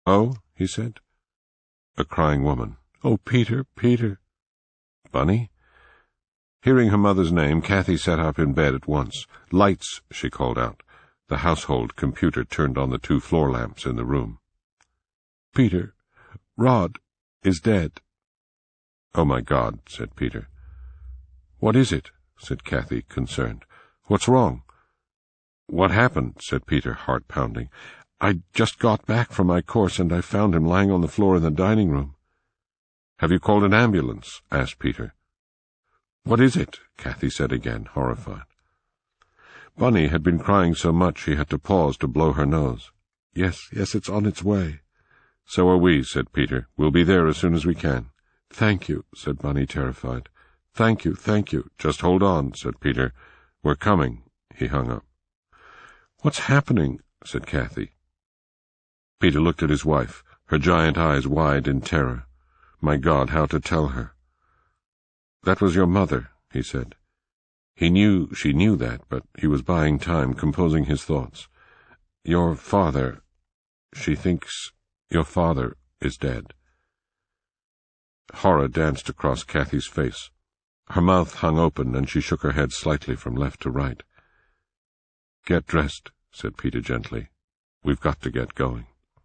"Oh," he said. A crying woman. "Oh, Peter, Peter." "Bunny?" Hearing her mother's name, Kathy sat up in bed at once. "Lights," she called out. The household computer turned on the 2 floor lamps in the room. "Peter, Rod is dead." "Oh, my God," said Peter. "What is it?" said Kathy, concerned. "What's wrong?" "What happened?" said Peter, heart pounding. "I just got back from my course, and I found him lying on the floor in the dining room." "Have you called an ambulance?" asked Peter. "What is it?" Kathy said again, horrified. Bunny had been crying so much she had to pause to blow her nose. Yes, it's on its way." "So are we," said Peter. "We'll be there as soon as we can." "Thank you," said Bunny, terrified. Thank you. "Just hold on," said Peter. "We're coming." He hung up. "What's happening?" said Kathy. Peter looked at his wife, her giant eyes wide in terror. My God, how to tell her? "That was your mother," he said. He knew she knew that, but he was buying time, composing his thoughts. "Your father, she thinks your father is dead." Horror danced across Kathy's face. Her mouth hung open, and she shook her head slightly from left to right. "Get dressed," said Peter gently. "We've got to get going."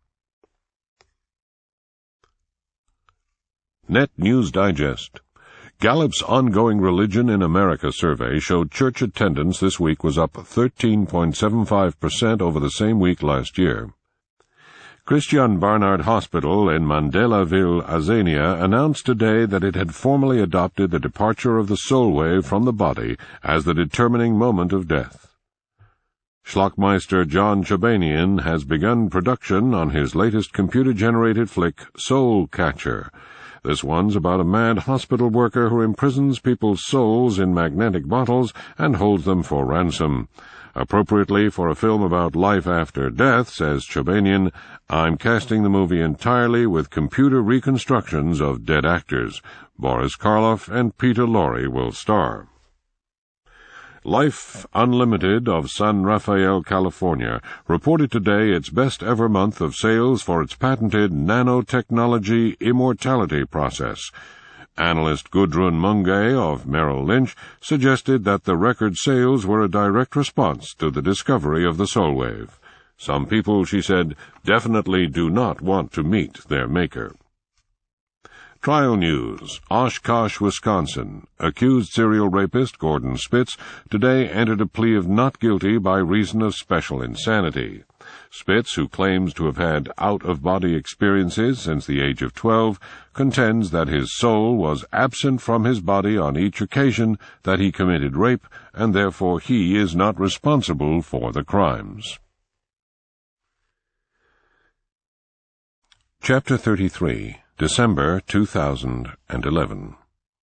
Net News Digest. Gallup's Ongoing Religion in America survey showed church attendance this week was up 13.75% over the same week last year. Christian Barnard Hospital in Mandelaville, Azania, announced today that it had formally adopted the departure of the soul wave from the body as the determining moment of death. Schlockmeister John Chobanian has begun production on his latest computer-generated flick, Soul Catcher. This one's about a mad hospital worker who imprisons people's souls in magnetic bottles and holds them for ransom. Appropriately for a film about life after death, says Chobanian, "I'm casting the movie entirely with computer reconstructions of dead actors. Boris Karloff and Peter Lorre will star." Life Unlimited of San Rafael, California, reported today its best-ever month of sales for its patented nanotechnology immortality process. Analyst Gudrun Munge of Merrill Lynch suggested that the record sales were a direct response to the discovery of the soul wave. Some people, she said, definitely do not want to meet their maker. Trial news. Oshkosh, Wisconsin. Accused serial rapist Gordon Spitz today entered a plea of not guilty by reason of special insanity. Spitz, who claims to have had out-of-body experiences since the age of 12, contends that his soul was absent from his body on each occasion that he committed rape, and therefore he is not responsible for the crimes. Chapter 33. December 2011.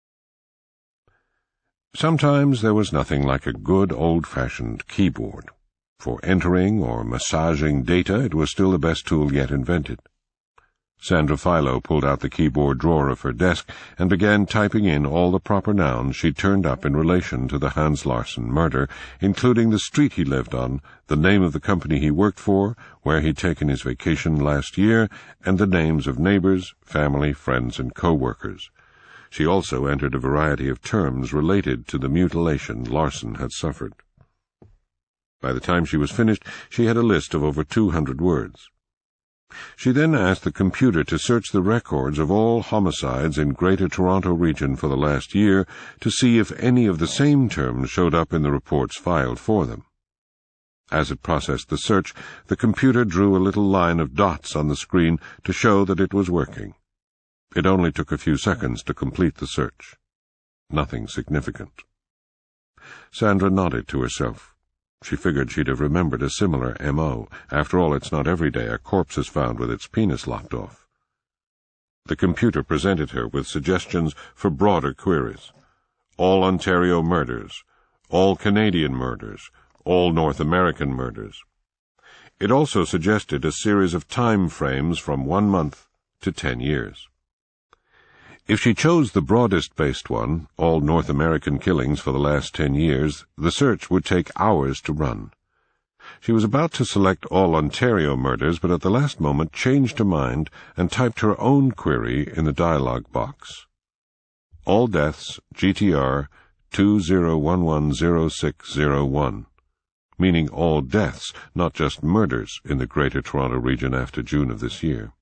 Sometimes there was nothing like a good old-fashioned keyboard. For entering or massaging data, it was still the best tool yet invented. Sandra Philo pulled out the keyboard drawer of her desk and began typing in all the proper nouns she turned up in relation to the Hans Larsen murder, including the street he lived on, the name of the company he worked for, where he'd taken his vacation last year, and the names of neighbors, family, friends, and co-workers. She also entered a variety of terms related to the mutilation Larsen had suffered. By the time she was finished, she had a list of over 200 words. She then asked the computer to search the records of all homicides in Greater Toronto Region for the last year to see if any of the same terms showed up in the reports filed for them. As it processed the search, the computer drew a little line of dots on the screen to show that it was working. It only took a few seconds to complete the search. Nothing significant. Sandra nodded to herself. She figured she'd have remembered a similar M.O. After all, it's not every day a corpse is found with its penis lopped off. The computer presented her with suggestions for broader queries. All Ontario murders, all Canadian murders, all North American murders. It also suggested a series of time frames from 1 month to 10 years. If she chose the broadest-based one, all North American killings for the last 10 years, the search would take hours to run. She was about to select all Ontario murders, but at the last moment changed her mind and typed her own query in the dialog box. All deaths, GTR 20110601, meaning all deaths, not just murders, in the Greater Toronto Region after June of this year.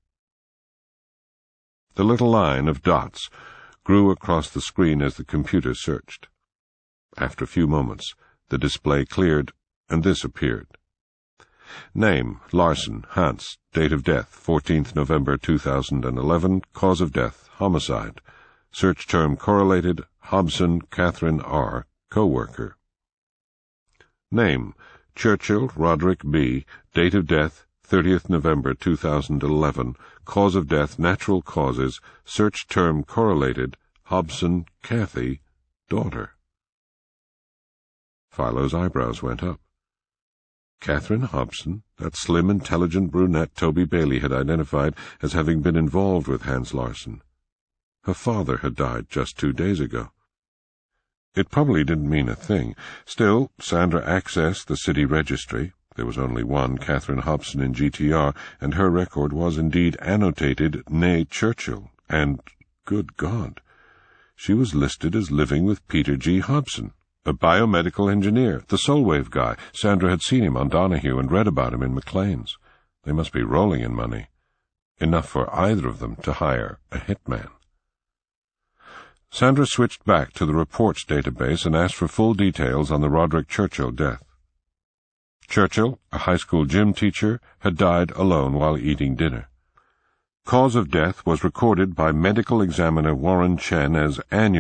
The little line of dots grew across the screen as the computer searched. After a few moments, the display cleared, and this appeared. Name, Larson, Hans. Date of death, 14th November 2011. Cause of death, homicide. Search term correlated, Hobson, Catherine R., co-worker. Name, Churchill, Roderick B. Date of death, 30th November 2011. Cause of death, natural causes. Search term correlated, Hobson, Kathy, daughter. Philo's eyebrows went up. Catherine Hobson, that slim, intelligent brunette Toby Bailey had identified as having been involved with Hans Larson. Her father had died just 2 days ago. It probably didn't mean a thing. Still, Sandra accessed the city registry. There was only one Catherine Hobson in GTR, and her record was indeed annotated née Churchill, and, good God, she was listed as living with Peter G. Hobson, a biomedical engineer, the Solwave guy. Sandra had seen him on Donahue and read about him in Maclean's. They must be rolling in money. Enough for either of them to hire a hitman. Sandra switched back to the reports database and asked for full details on the Roderick Churchill death. Churchill, a high school gym teacher, had died alone while eating dinner. Cause of death was recorded by medical examiner Warren Chen as aneurysm, ?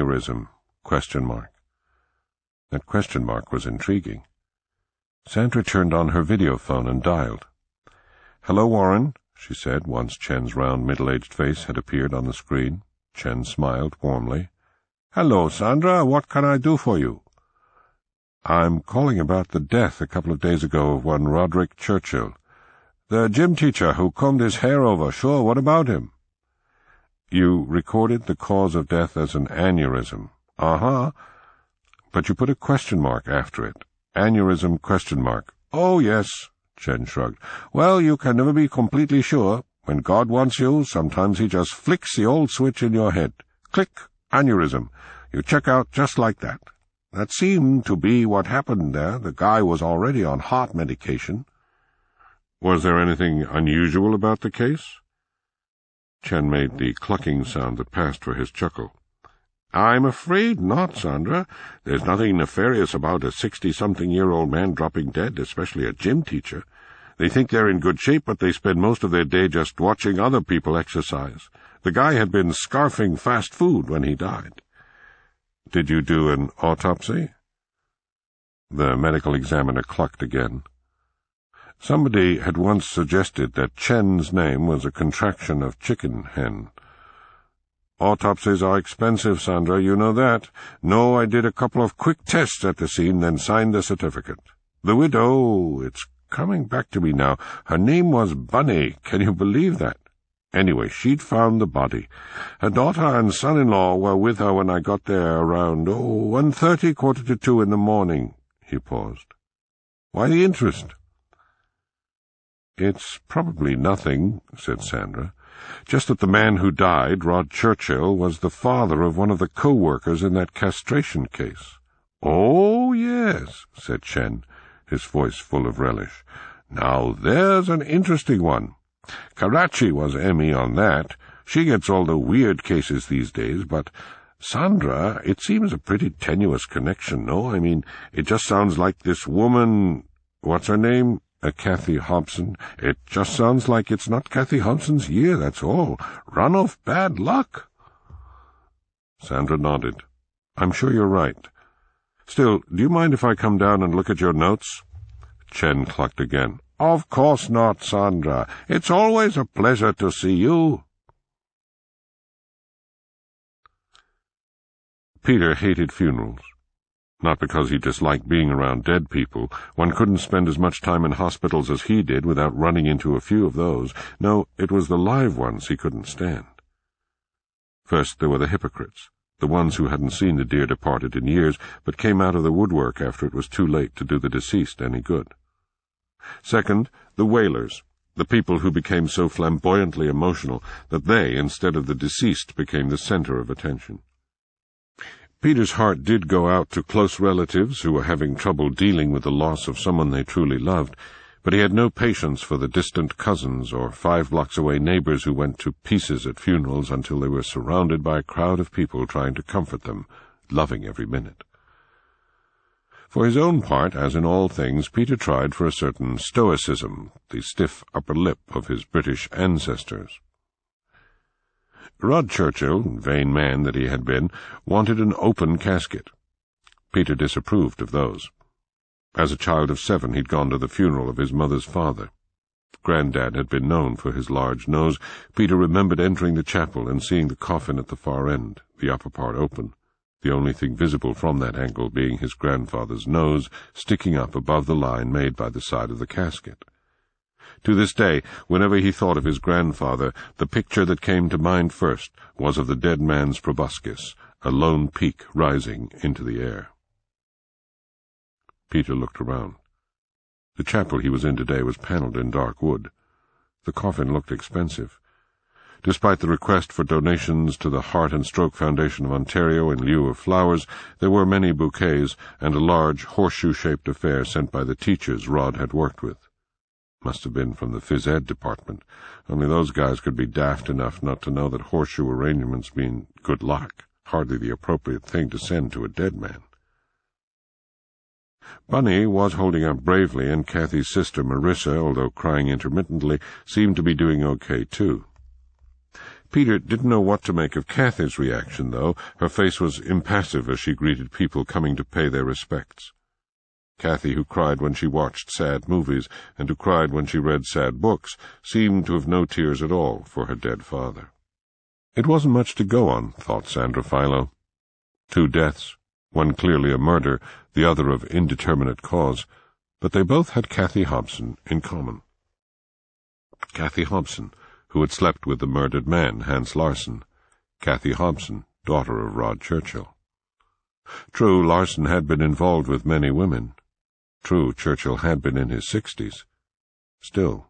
That question mark was intriguing. Sandra turned on her video phone and dialed. "Hello, Warren," she said, once Chen's round, middle-aged face had appeared on the screen. Chen smiled warmly. "Hello, Sandra. What can I do for you?" "I'm calling about the death a couple of days ago of one Roderick Churchill. The gym teacher who combed his hair over. Sure, what about him?" "You recorded the cause of death as an aneurysm." "Uh-huh. But you put a question mark after it. Aneurysm ? "Oh, yes," Chen shrugged. "Well, you can never be completely sure. When God wants you, sometimes he just flicks the old switch in your head. Click, aneurysm. You check out just like that. That seemed to be what happened there. The guy was already on heart medication." "Was there anything unusual about the case?" Chen made the clucking sound that passed for his chuckle. "I'm afraid not, Sandra. There's nothing nefarious about a 60-something-year-old man dropping dead, especially a gym teacher. They think they're in good shape, but they spend most of their day just watching other people exercise. The guy had been scarfing fast food when he died." "Did you do an autopsy?" The medical examiner clucked again. Somebody had once suggested that Chen's name was a contraction of chicken hen. "Autopsies are expensive, Sandra, you know that. No, I did a couple of quick tests at the scene, then signed the certificate. The widow, it's coming back to me now. Her name was Bunny, can you believe that? Anyway, she'd found the body. Her daughter and son-in-law were with her when I got there around, 1:30, 1:45 in the morning." He paused. "Why the interest?" "It's probably nothing," said Sandra. "Just that the man who died, Rod Churchill, was the father of one of the co-workers in that castration case." "Oh, yes," said Chen, his voice full of relish. "Now there's an interesting one. Karachi was Emmy on that. She gets all the weird cases these days, but, Sandra, it seems a pretty tenuous connection, no? I mean, it just sounds like this woman— what's her name? Kathy Hobson. It just sounds like it's not Kathy Hobson's year, that's all. Run off bad luck." Sandra nodded. "I'm sure you're right. Still, do you mind if I come down and look at your notes?" Chen clucked again. "Of course not, Sandra. It's always a pleasure to see you." Peter hated funerals. Not because he disliked being around dead people. One couldn't spend as much time in hospitals as he did without running into a few of those. No, it was the live ones he couldn't stand. First, there were the hypocrites, the ones who hadn't seen the dear departed in years, but came out of the woodwork after it was too late to do the deceased any good. Second, the wailers, the people who became so flamboyantly emotional that they, instead of the deceased, became the center of attention. Peter's heart did go out to close relatives who were having trouble dealing with the loss of someone they truly loved, but he had no patience for the distant cousins or 5 blocks away neighbors who went to pieces at funerals until they were surrounded by a crowd of people trying to comfort them, loving every minute. For his own part, as in all things, Peter tried for a certain stoicism, the stiff upper lip of his British ancestors. Rod Churchill, vain man that he had been, wanted an open casket. Peter disapproved of those. As a child of 7, he'd gone to the funeral of his mother's father. Grandad had been known for his large nose. Peter remembered entering the chapel and seeing the coffin at the far end, the upper part open, the only thing visible from that angle being his grandfather's nose sticking up above the line made by the side of the casket. To this day, whenever he thought of his grandfather, the picture that came to mind first was of the dead man's proboscis, a lone peak rising into the air. Peter looked around. The chapel he was in today was paneled in dark wood. The coffin looked expensive. Despite the request for donations to the Heart and Stroke Foundation of Ontario in lieu of flowers, there were many bouquets and a large horseshoe-shaped affair sent by the teachers Rod had worked with. Must have been from the phys ed department, only those guys could be daft enough not to know that horseshoe arrangements mean good luck, hardly the appropriate thing to send to a dead man. Bunny was holding up bravely, and Kathy's sister Marissa, although crying intermittently, seemed to be doing okay too. Peter didn't know what to make of Kathy's reaction, though. Her face was impassive as she greeted people coming to pay their respects. Kathy, who cried when she watched sad movies and who cried when she read sad books, seemed to have no tears at all for her dead father. It wasn't much to go on, thought Sandra Philo. 2 deaths, one clearly a murder, the other of indeterminate cause, but they both had Kathy Hobson in common. Kathy Hobson, who had slept with the murdered man, Hans Larsen. Kathy Hobson, daughter of Rod Churchill. True, Larsen had been involved with many women. True, Churchill had been in his 60s. Still.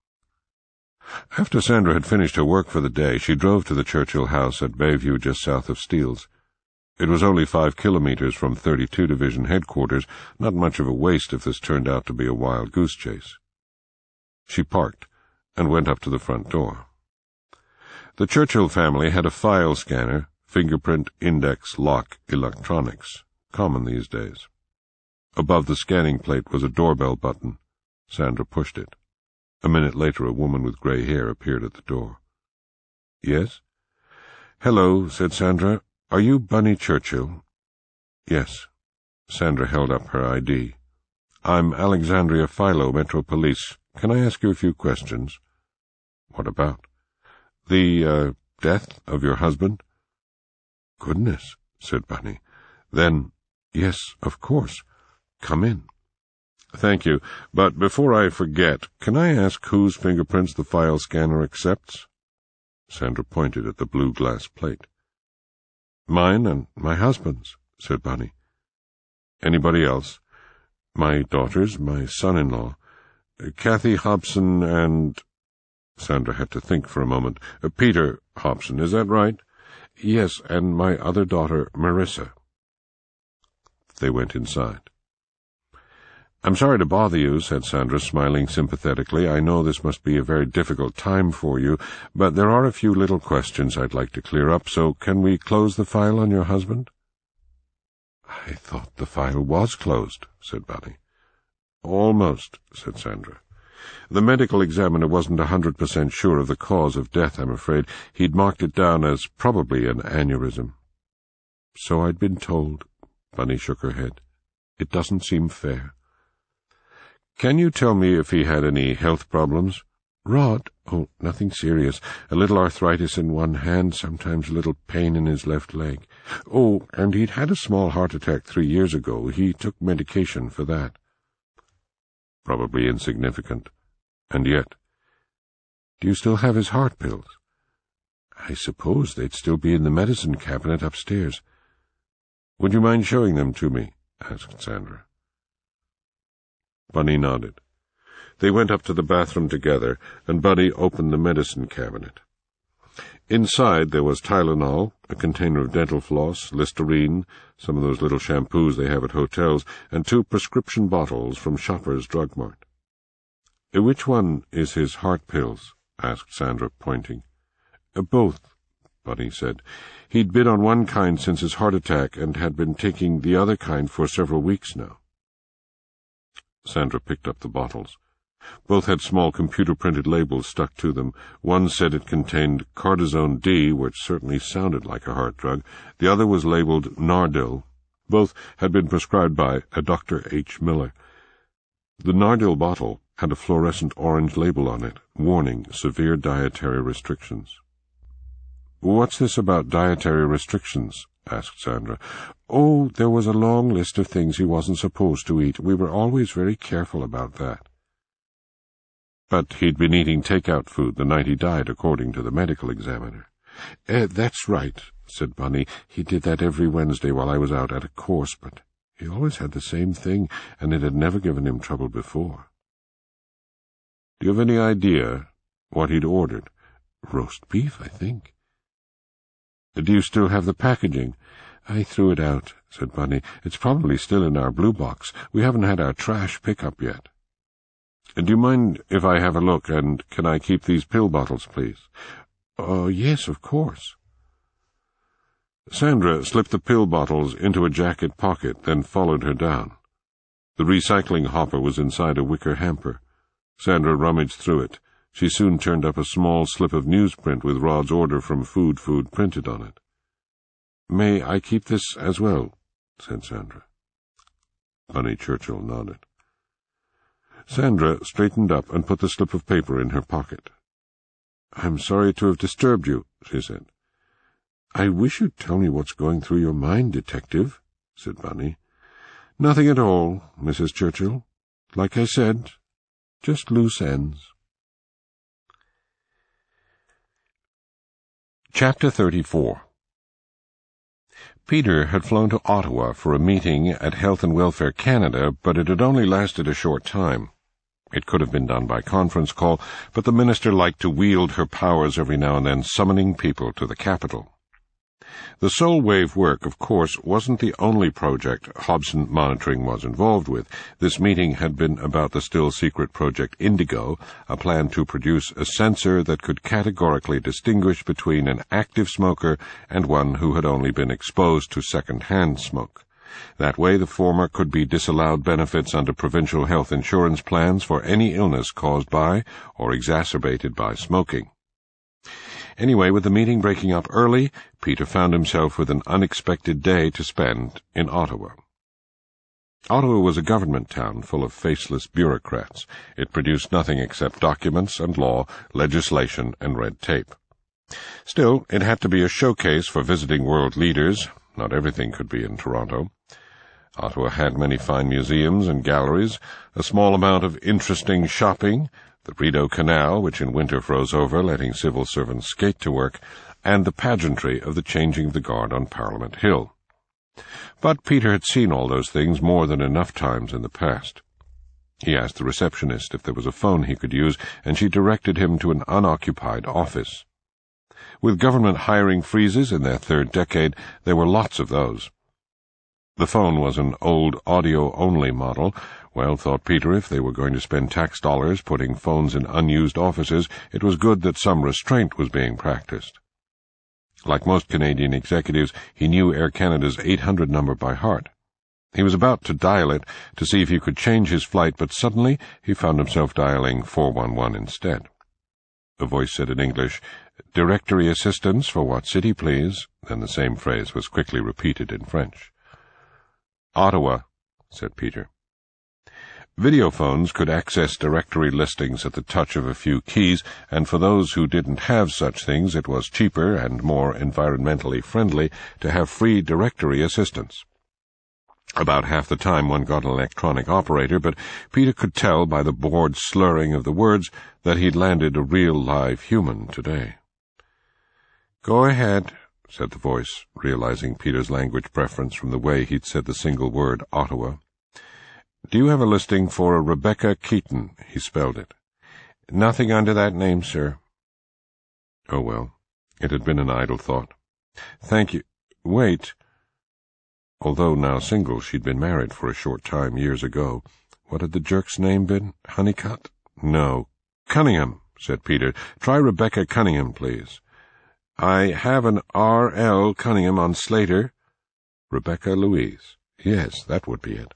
After Sandra had finished her work for the day, she drove to the Churchill house at Bayview just south of Steeles. It was only 5 kilometers from 32 Division headquarters, not much of a waste if this turned out to be a wild goose chase. She parked and went up to the front door. The Churchill family had a file scanner, fingerprint, index, lock, electronics, common these days. Above the scanning plate was a doorbell button. Sandra pushed it. A minute later, a woman with gray hair appeared at the door. "Yes?" "Hello," said Sandra. "Are you Bunny Churchill?" "Yes." Sandra held up her ID. "I'm Alexandria Philo, Metro Police. Can I ask you a few questions?" "What about?" "The, death of your husband?" "Goodness," said Bunny. "Then, yes, of course. Come in." "Thank you, but before I forget, can I ask whose fingerprints the file scanner accepts?" Sandra pointed at the blue glass plate. "Mine and my husband's," said Bunny. "Anybody else?" "My daughters, my son-in-law. Kathy Hobson and—" Sandra had to think for a moment. "Peter Hobson, is that right?" "Yes, and my other daughter, Marissa." They went inside. "I'm sorry to bother you," said Sandra, smiling sympathetically. "I know this must be a very difficult time for you, but there are a few little questions I'd like to clear up, so can we close the file on your husband?" "I thought the file was closed," said Bunny. "Almost," said Sandra. "The medical examiner wasn't 100% sure of the cause of death, I'm afraid. He'd marked it down as probably an aneurysm." "So I'd been told." Bunny shook her head. "It doesn't seem fair." "Can you tell me if he had any health problems?" "Rod? Oh, nothing serious. A little arthritis in one hand, sometimes a little pain in his left leg. Oh, and he'd had a small heart attack 3 years ago. He took medication for that." "Probably insignificant. And yet—" "Do you still have his heart pills?" "I suppose they'd still be in the medicine cabinet upstairs." "Would you mind showing them to me?" asked Sandra. Bunny nodded. They went up to the bathroom together, and Buddy opened the medicine cabinet. Inside there was Tylenol, a container of dental floss, Listerine, some of those little shampoos they have at hotels, and 2 prescription bottles from Shoppers Drug Mart. "Which one is his heart pills?" asked Sandra, pointing. "Both," Buddy said. "He'd been on one kind since his heart attack and had been taking the other kind for several weeks now." Sandra picked up the bottles. Both had small computer-printed labels stuck to them. One said it contained Cortisone D, which certainly sounded like a heart drug. The other was labeled Nardil. Both had been prescribed by a Dr. H. Miller. The Nardil bottle had a fluorescent orange label on it, warning severe dietary restrictions. "What's this about dietary restrictions?" asked Sandra. "Oh, there was a long list of things he wasn't supposed to eat. We were always very careful about that." "But he'd been eating take-out food the night he died, according to the medical examiner." "That's right," said Bunny. "He did that every Wednesday while I was out at a course, but he always had the same thing, and it had never given him trouble before." "Do you have any idea what he'd ordered?" "Roast beef, I think." "Do you still have the packaging?" "I threw it out," said Bunny. "It's probably still in our blue box. We haven't had our trash pickup yet." "Do you mind if I have a look, and can I keep these pill bottles, please?" "Oh, yes, of course." Sandra slipped the pill bottles into a jacket pocket, then followed her down. The recycling hopper was inside a wicker hamper. Sandra rummaged through it. She soon turned up a small slip of newsprint with Rod's order from Food printed on it. "May I keep this as well?" said Sandra. Bunny Churchill nodded. Sandra straightened up and put the slip of paper in her pocket. "I'm sorry to have disturbed you," she said. "I wish you'd tell me what's going through your mind, Detective," said Bunny. "Nothing at all, Mrs. Churchill. Like I said, just loose ends." Chapter 34. Peter had flown to Ottawa for a meeting at Health and Welfare Canada, but it had only lasted a short time. It could have been done by conference call, but the minister liked to wield her powers every now and then, summoning people to the capital. The Soul Wave work, of course, wasn't the only project Hobson Monitoring was involved with. This meeting had been about the still-secret Project Indigo, a plan to produce a sensor that could categorically distinguish between an active smoker and one who had only been exposed to second-hand smoke. That way the former could be disallowed benefits under provincial health insurance plans for any illness caused by or exacerbated by smoking. Anyway, with the meeting breaking up early, Peter found himself with an unexpected day to spend in Ottawa. Ottawa was a government town full of faceless bureaucrats. It produced nothing except documents and law, legislation, and red tape. Still, it had to be a showcase for visiting world leaders. Not everything could be in Toronto. Ottawa had many fine museums and galleries, a small amount of interesting shopping, the Rideau Canal, which in winter froze over, letting civil servants skate to work, and the pageantry of the changing of the guard on Parliament Hill. But Peter had seen all those things more than enough times in the past. He asked the receptionist if there was a phone he could use, and she directed him to an unoccupied office. With government hiring freezes in their third decade, there were lots of those. The phone was an old audio-only model. Well, thought Peter, if they were going to spend tax dollars putting phones in unused offices, it was good that some restraint was being practiced. Like most Canadian executives, he knew Air Canada's 800 number by heart. He was about to dial it to see if he could change his flight, but suddenly he found himself dialing 411 instead. A voice said in English, "Directory assistance for what city, please?" Then the same phrase was quickly repeated in French. "Ottawa," said Peter. Videophones could access directory listings at the touch of a few keys, and for those who didn't have such things, it was cheaper and more environmentally friendly to have free directory assistance. About half the time one got an electronic operator, but Peter could tell by the bored slurring of the words that he'd landed a real live human today. "Go ahead," said the voice, realizing Peter's language preference from the way he'd said the single word, Ottawa. Do you have a listing for a Rebecca Keaton? He spelled it. Nothing under that name, sir. Oh, well, it had been an idle thought. Thank you. Wait. Although now single, she'd been married for a short time years ago. What had the jerk's name been? Honeycutt? No. Cunningham, said Peter. Try Rebecca Cunningham, please. I have an R.L. Cunningham on Slater. Rebecca Louise. Yes, that would be it.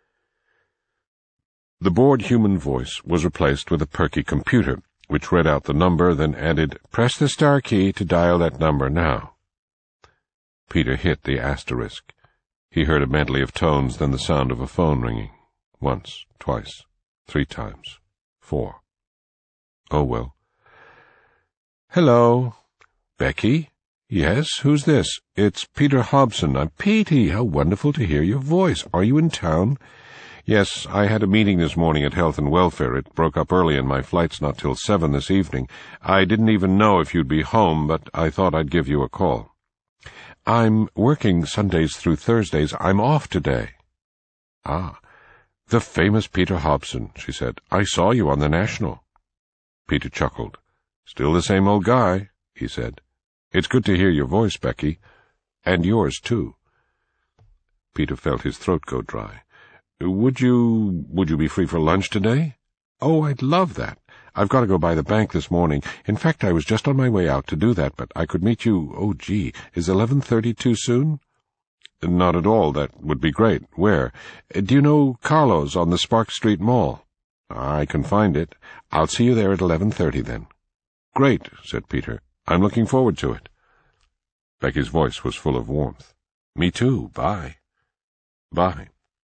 The bored human voice was replaced with a perky computer, which read out the number, then added, "Press the star key to dial that number now." Peter hit the asterisk. He heard a medley of tones, then the sound of a phone ringing. Once, twice, 3 times, 4. Oh, well. Hello. Becky? Yes, who's this? It's Peter Hobson. I'm Petey. How wonderful to hear your voice. Are you in town? Yes, I had a meeting this morning at Health and Welfare. It broke up early and my flight's not till 7 this evening. I didn't even know if you'd be home, but I thought I'd give you a call. I'm working Sundays through Thursdays. I'm off today. Ah, the famous Peter Hobson, she said. I saw you on the National. Peter chuckled. Still the same old guy, he said. It's good to hear your voice, Becky. And yours, too. Peter felt his throat go dry. Would you be free for lunch today? Oh, I'd love that. I've got to go by the bank this morning. In fact, I was just on my way out to do that, but I could meet you. Oh, gee, is 11:30 too soon? Not at all. That would be great. Where? Do you know Carlo's on the Sparks Street Mall? I can find it. I'll see you there at 11:30 then. Great, said Peter. I'm looking forward to it. Becky's voice was full of warmth. Me too. Bye. Bye.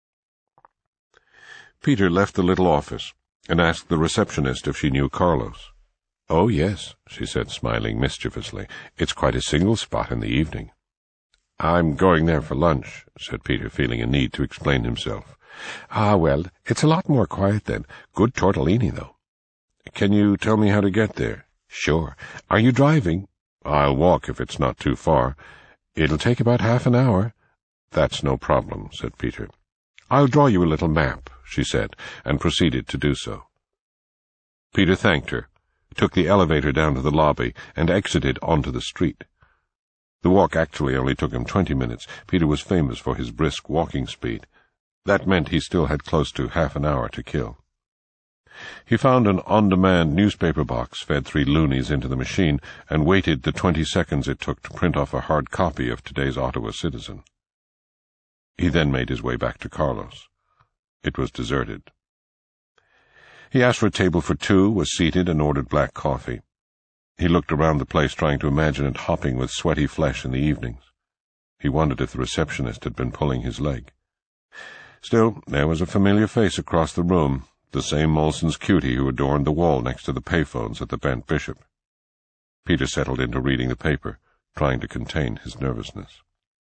Peter left the little office and asked the receptionist if she knew Carlos. Oh, yes, she said, smiling mischievously. It's quite a single spot in the evening. I'm going there for lunch, said Peter, feeling a need to explain himself. Ah, well, it's a lot more quiet then. Good tortellini, though. Can you tell me how to get there? Sure. Are you driving? I'll walk if it's not too far. It'll take about half an hour. That's no problem, said Peter. I'll draw you a little map, she said, and proceeded to do so. Peter thanked her, took the elevator down to the lobby, and exited onto the street. The walk actually only took him 20 minutes. Peter was famous for his brisk walking speed. That meant he still had close to half an hour to kill. He found an on-demand newspaper box, fed 3 loonies into the machine, and waited the 20 seconds it took to print off a hard copy of today's Ottawa Citizen. He then made his way back to Carlos. It was deserted. He asked for a table for 2, was seated, and ordered black coffee. He looked around the place, trying to imagine it hopping with sweaty flesh in the evenings. He wondered if the receptionist had been pulling his leg. Still, there was a familiar face across the room, the same Molson's cutie who adorned the wall next to the payphones at the Bent Bishop. Peter settled into reading the paper, trying to contain his nervousness.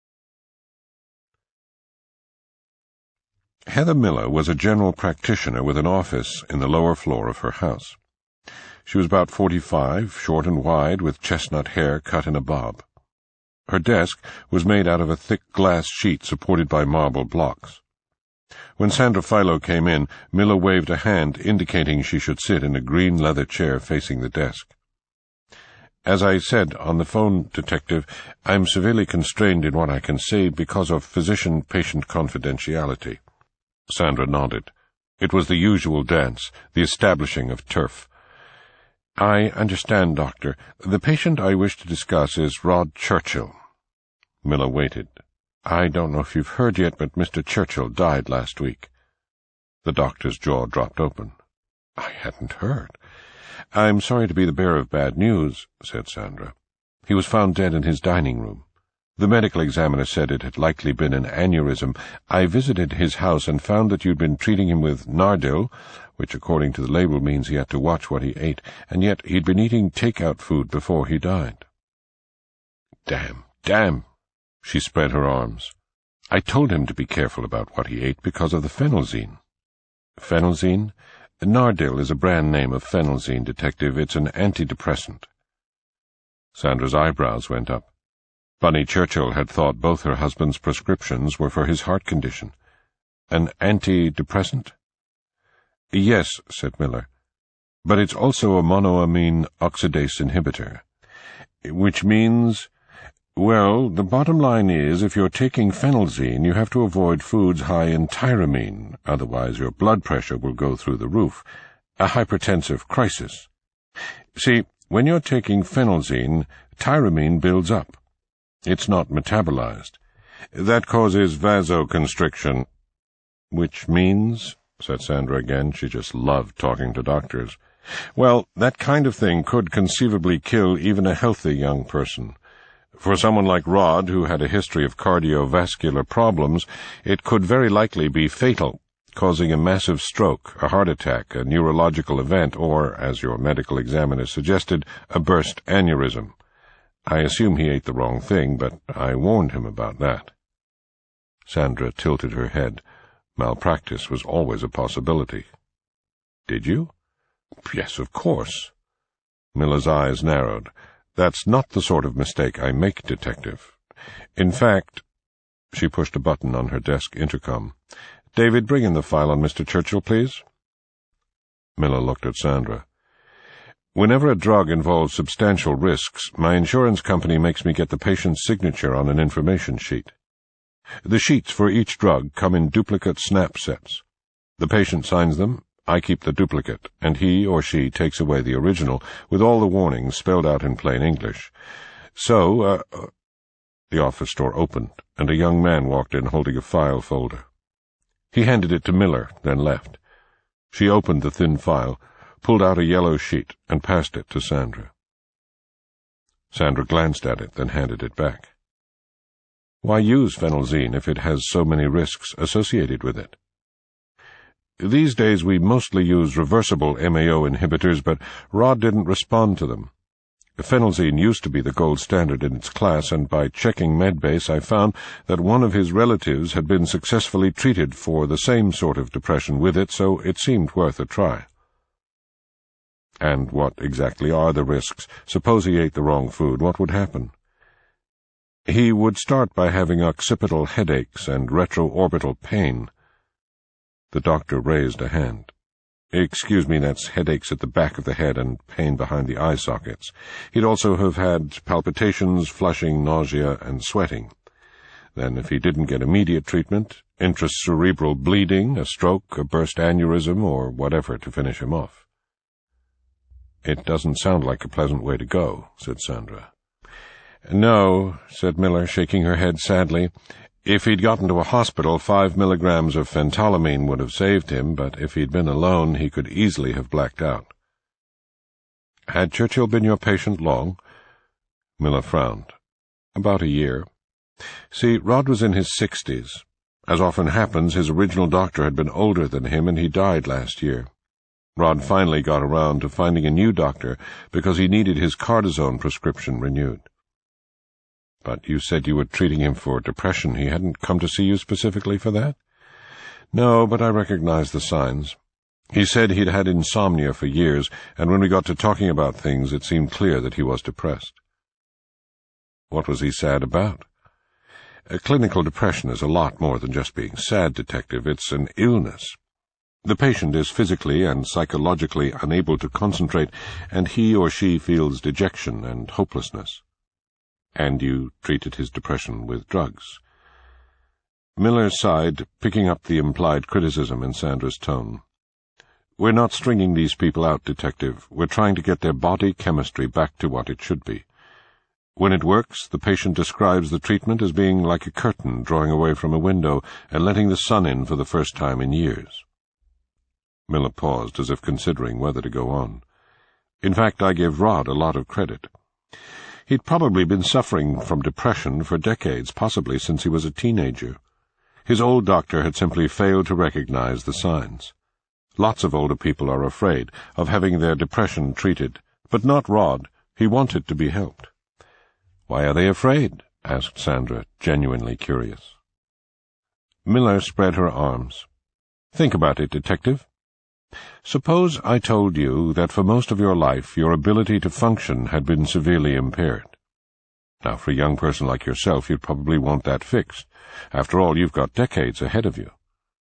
Heather Miller was a general practitioner with an office in the lower floor of her house. She was about 45, short and wide, with chestnut hair cut in a bob. Her desk was made out of a thick glass sheet supported by marble blocks. When Sandra Philo came in, Miller waved a hand, indicating she should sit in a green leather chair facing the desk. As I said on the phone, Detective, I'm severely constrained in what I can say because of physician-patient confidentiality. Sandra nodded. It was the usual dance, the establishing of turf. I understand, Doctor. The patient I wish to discuss is Rod Churchill. Miller waited. I don't know if you've heard yet, but Mr. Churchill died last week. The doctor's jaw dropped open. I hadn't heard. I'm sorry to be the bearer of bad news, said Sandra. He was found dead in his dining room. The medical examiner said it had likely been an aneurysm. I visited his house and found that you'd been treating him with Nardil, which according to the label means he had to watch what he ate, and yet he'd been eating take-out food before he died. Damn. She spread her arms. I told him to be careful about what he ate because of the phenelzine. Phenelzine? Nardil is a brand name of phenelzine, Detective. It's an antidepressant. Sandra's eyebrows went up. Bunny Churchill had thought both her husband's prescriptions were for his heart condition. An antidepressant? Yes, said Miller, but it's also a monoamine oxidase inhibitor. Which means, well, the bottom line is, if you're taking phenelzine, you have to avoid foods high in tyramine, otherwise your blood pressure will go through the roof. A hypertensive crisis. See, when you're taking phenelzine, tyramine builds up. It's not metabolized. That causes vasoconstriction. Which means, said Sandra again, she just loved talking to doctors. Well, that kind of thing could conceivably kill even a healthy young person. For someone like Rod, who had a history of cardiovascular problems, it could very likely be fatal, causing a massive stroke, a heart attack, a neurological event, or, as your medical examiner suggested, a burst aneurysm. I assume he ate the wrong thing, but I warned him about that. Sandra tilted her head. Malpractice was always a possibility. Did you? Yes, of course. Miller's eyes narrowed. That's not the sort of mistake I make, Detective. In fact, she pushed a button on her desk intercom. David, bring in the file on Mr. Churchill, please. Miller looked at Sandra. Whenever a drug involves substantial risks, my insurance company makes me get the patient's signature on an information sheet. The sheets for each drug come in duplicate snap sets. The patient signs them, I keep the duplicate, and he or she takes away the original, with all the warnings spelled out in plain English. So, The office door opened, and a young man walked in holding a file folder. He handed it to Miller, then left. She opened the thin file, pulled out a yellow sheet, and passed it to Sandra. Sandra glanced at it, then handed it back. Why use phenelzine if it has so many risks associated with it? These days we mostly use reversible MAO inhibitors, but Rod didn't respond to them. Phenelzine used to be the gold standard in its class, and by checking Medbase I found that one of his relatives had been successfully treated for the same sort of depression with it, so it seemed worth a try. And what exactly are the risks? Suppose he ate the wrong food, what would happen? He would start by having occipital headaches and retroorbital pain. The doctor raised a hand. Excuse me, that's headaches at the back of the head and pain behind the eye sockets. He'd also have had palpitations, flushing, nausea, and sweating. Then, if he didn't get immediate treatment, intracerebral bleeding, a stroke, a burst aneurysm, or whatever to finish him off. It doesn't sound like a pleasant way to go, said Sandra. No, said Miller, shaking her head sadly. If he'd gotten to a hospital, 5 milligrams of phentolamine would have saved him, but if he'd been alone, he could easily have blacked out. Had Churchill been your patient long? Miller frowned. About a year. See, Rod was in his 60s. As often happens, his original doctor had been older than him, and he died last year. Rod finally got around to finding a new doctor because he needed his cortisone prescription renewed. But you said you were treating him for depression. He hadn't come to see you specifically for that? No, but I recognized the signs. He said he'd had insomnia for years, and when we got to talking about things, it seemed clear that he was depressed. What was he sad about? Clinical depression is a lot more than just being sad, Detective. It's an illness. The patient is physically and psychologically unable to concentrate, and he or she feels dejection and hopelessness. And you treated his depression with drugs. Miller sighed, picking up the implied criticism in Sandra's tone. We're not stringing these people out, Detective. We're trying to get their body chemistry back to what it should be. When it works, the patient describes the treatment as being like a curtain drawing away from a window and letting the sun in for the first time in years. Miller paused, as if considering whether to go on. In fact, I give Rod a lot of credit. He'd probably been suffering from depression for decades, possibly since he was a teenager. His old doctor had simply failed to recognize the signs. Lots of older people are afraid of having their depression treated, but not Rod. He wanted to be helped. Why are they afraid? Asked Sandra, genuinely curious. Miller spread her arms. Think about it, Detective. Suppose I told you that for most of your life your ability to function had been severely impaired. Now, for a young person like yourself, you'd probably want that fixed. After all, you've got decades ahead of you.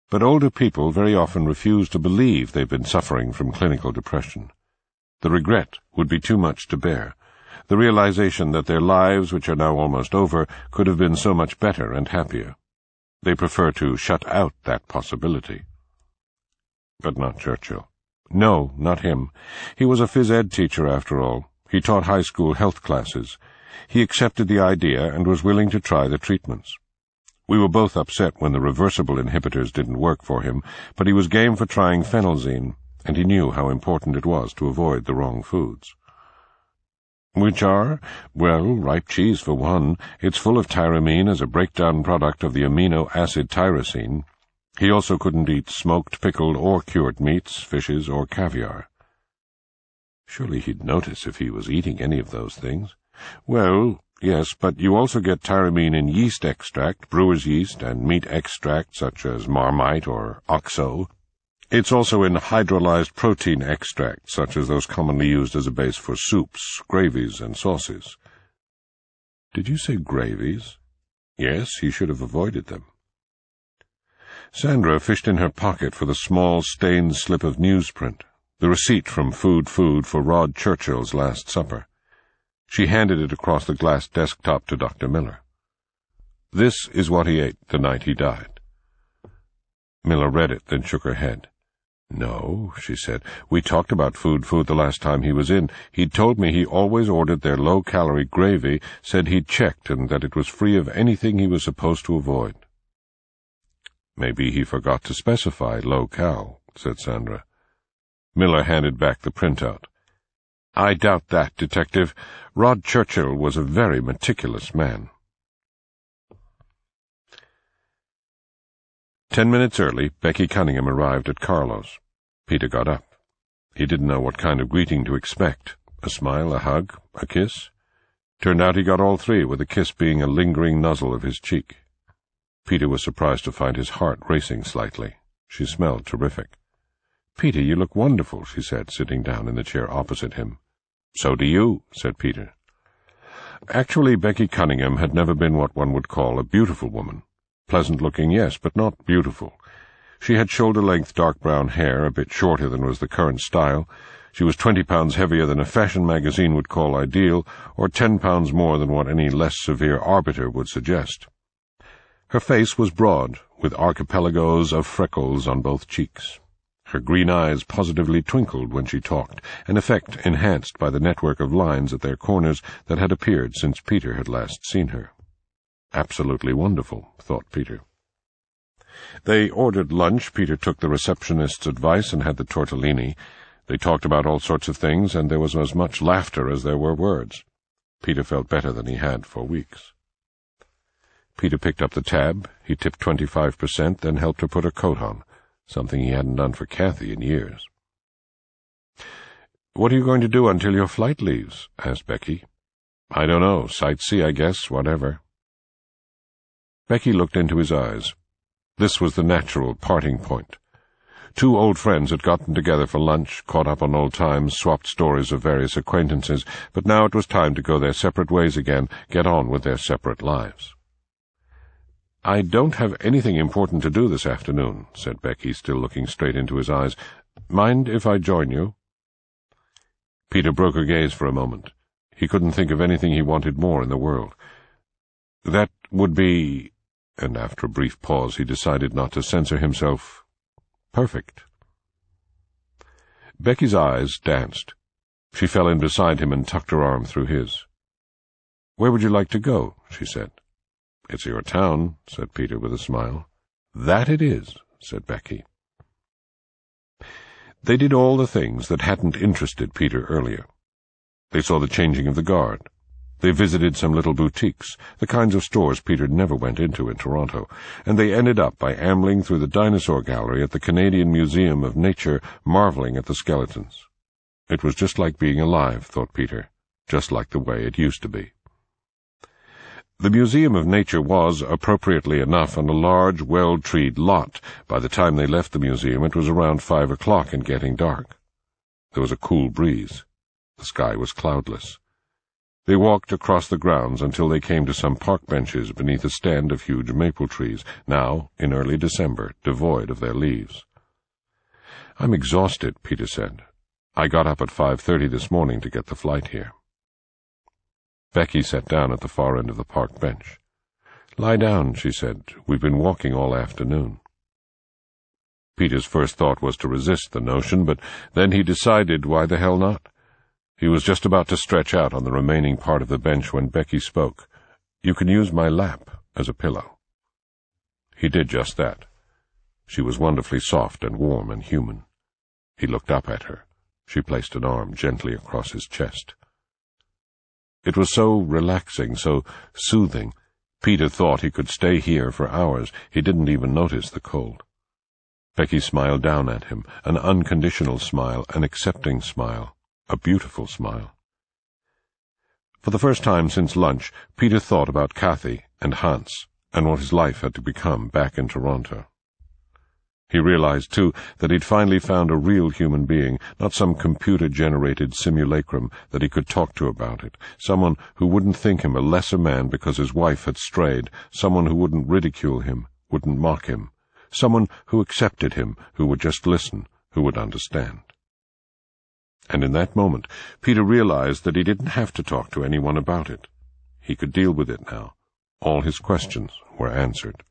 But older people very often refuse to believe they've been suffering from clinical depression. The regret would be too much to bear, the realization that their lives, which are now almost over, could have been so much better and happier. They prefer to shut out that possibility. But not Churchill. No, not him. He was a phys-ed teacher, after all. He taught high school health classes. He accepted the idea and was willing to try the treatments. We were both upset when the reversible inhibitors didn't work for him, but he was game for trying phenelzine, and he knew how important it was to avoid the wrong foods. Which are? Well, ripe cheese for one. It's full of tyramine as a breakdown product of the amino acid tyrosine. He also couldn't eat smoked, pickled, or cured meats, fishes, or caviar. Surely he'd notice if he was eating any of those things. Well, yes, but you also get tyramine in yeast extract, brewer's yeast, and meat extract such as Marmite or Oxo. It's also in hydrolyzed protein extract, such as those commonly used as a base for soups, gravies, and sauces. Did you say gravies? Yes, he should have avoided them. Sandra fished in her pocket for the small, stained slip of newsprint, the receipt from Food for Rod Churchill's Last Supper. She handed it across the glass desktop to Dr. Miller. This is what he ate the night he died. Miller read it, then shook her head. No, she said. We talked about Food the last time he was in. He'd told me he always ordered their low-calorie gravy, said he'd checked, and that it was free of anything he was supposed to avoid. Maybe he forgot to specify low-cal, said Sandra. Miller handed back the printout. I doubt that, Detective. Rod Churchill was a very meticulous man. 10 minutes early, Becky Cunningham arrived at Carlo's. Peter got up. He didn't know what kind of greeting to expect. A smile, a hug, a kiss. Turned out he got all three, with a kiss being a lingering nuzzle of his cheek. Peter was surprised to find his heart racing slightly. She smelled terrific. Peter, you look wonderful, she said, sitting down in the chair opposite him. So do you, said Peter. Actually, Becky Cunningham had never been what one would call a beautiful woman. Pleasant-looking, yes, but not beautiful. She had shoulder-length dark brown hair, a bit shorter than was the current style. She was 20 pounds heavier than a fashion magazine would call ideal, or 10 pounds more than what any less severe arbiter would suggest. Her face was broad, with archipelagos of freckles on both cheeks. Her green eyes positively twinkled when she talked, an effect enhanced by the network of lines at their corners that had appeared since Peter had last seen her. Absolutely wonderful, thought Peter. They ordered lunch. Peter took the receptionist's advice and had the tortellini. They talked about all sorts of things, and there was as much laughter as there were words. Peter felt better than he had for weeks. Peter picked up the tab. He tipped 25%, then helped her put her coat on, something he hadn't done for Kathy in years. "What are you going to do until your flight leaves?" asked Becky. "I don't know. Sightsee, I guess, whatever." Becky looked into his eyes. This was the natural parting point. Two old friends had gotten together for lunch, caught up on old times, swapped stories of various acquaintances, but now it was time to go their separate ways again, get on with their separate lives. "I don't have anything important to do this afternoon," said Becky, still looking straight into his eyes. "Mind if I join you?" Peter broke her gaze for a moment. He couldn't think of anything he wanted more in the world. "That would be—" and after a brief pause he decided not to censor himself. "Perfect." Becky's eyes danced. She fell in beside him and tucked her arm through his. "Where would you like to go?" she said. "It's your town," said Peter with a smile. "That it is," said Becky. They did all the things that hadn't interested Peter earlier. They saw the changing of the guard. They visited some little boutiques, the kinds of stores Peter never went into in Toronto, and they ended up by ambling through the dinosaur gallery at the Canadian Museum of Nature, marveling at the skeletons. It was just like being alive, thought Peter, just like the way it used to be. The Museum of Nature was, appropriately enough, on a large, well-treed lot. By the time they left the museum, it was around 5 o'clock and getting dark. There was a cool breeze. The sky was cloudless. They walked across the grounds until they came to some park benches beneath a stand of huge maple trees, now, in early December, devoid of their leaves. "I'm exhausted," Peter said. "I got up at 5:30 this morning to get the flight here." Becky sat down at the far end of the park bench. "Lie down," she said. "We've been walking all afternoon." Peter's first thought was to resist the notion, but then he decided why the hell not. He was just about to stretch out on the remaining part of the bench when Becky spoke. "You can use my lap as a pillow." He did just that. She was wonderfully soft and warm and human. He looked up at her. She placed an arm gently across his chest. It was so relaxing, so soothing. Peter thought he could stay here for hours. He didn't even notice the cold. Becky smiled down at him, an unconditional smile, an accepting smile, a beautiful smile. For the first time since lunch, Peter thought about Kathy and Hans and what his life had to become back in Toronto. He realized, too, that he'd finally found a real human being, not some computer-generated simulacrum that he could talk to about it, someone who wouldn't think him a lesser man because his wife had strayed, someone who wouldn't ridicule him, wouldn't mock him, someone who accepted him, who would just listen, who would understand. And in that moment, Peter realized that he didn't have to talk to anyone about it. He could deal with it now. All his questions were answered.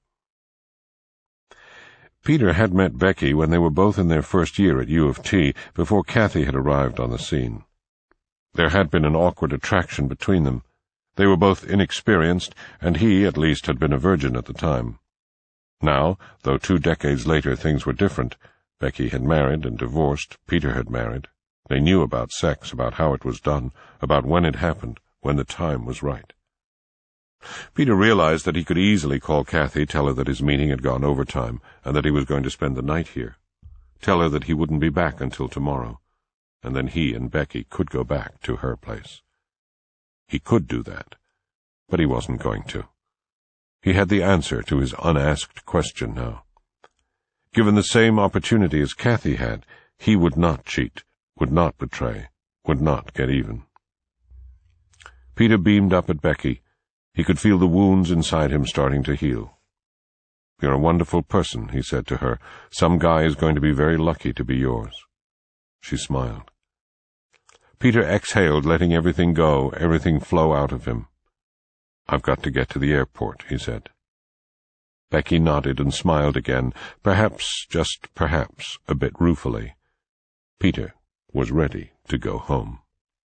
Peter had met Becky when they were both in their first year at U of T, before Kathy had arrived on the scene. There had been an awkward attraction between them. They were both inexperienced, and he, at least, had been a virgin at the time. Now, though 2 decades later things were different, Becky had married and divorced, Peter had married. They knew about sex, about how it was done, about when it happened, when the time was right. Peter realized that he could easily call Kathy, tell her that his meeting had gone overtime, and that he was going to spend the night here. Tell her that he wouldn't be back until tomorrow, and then he and Becky could go back to her place. He could do that, but he wasn't going to. He had the answer to his unasked question now. Given the same opportunity as Kathy had, he would not cheat, would not betray, would not get even. Peter beamed up at Becky. He could feel the wounds inside him starting to heal. "You're a wonderful person," he said to her. "Some guy is going to be very lucky to be yours." She smiled. Peter exhaled, letting everything go, everything flow out of him. "I've got to get to the airport," he said. Becky nodded and smiled again, perhaps, just perhaps, a bit ruefully. Peter was ready to go home.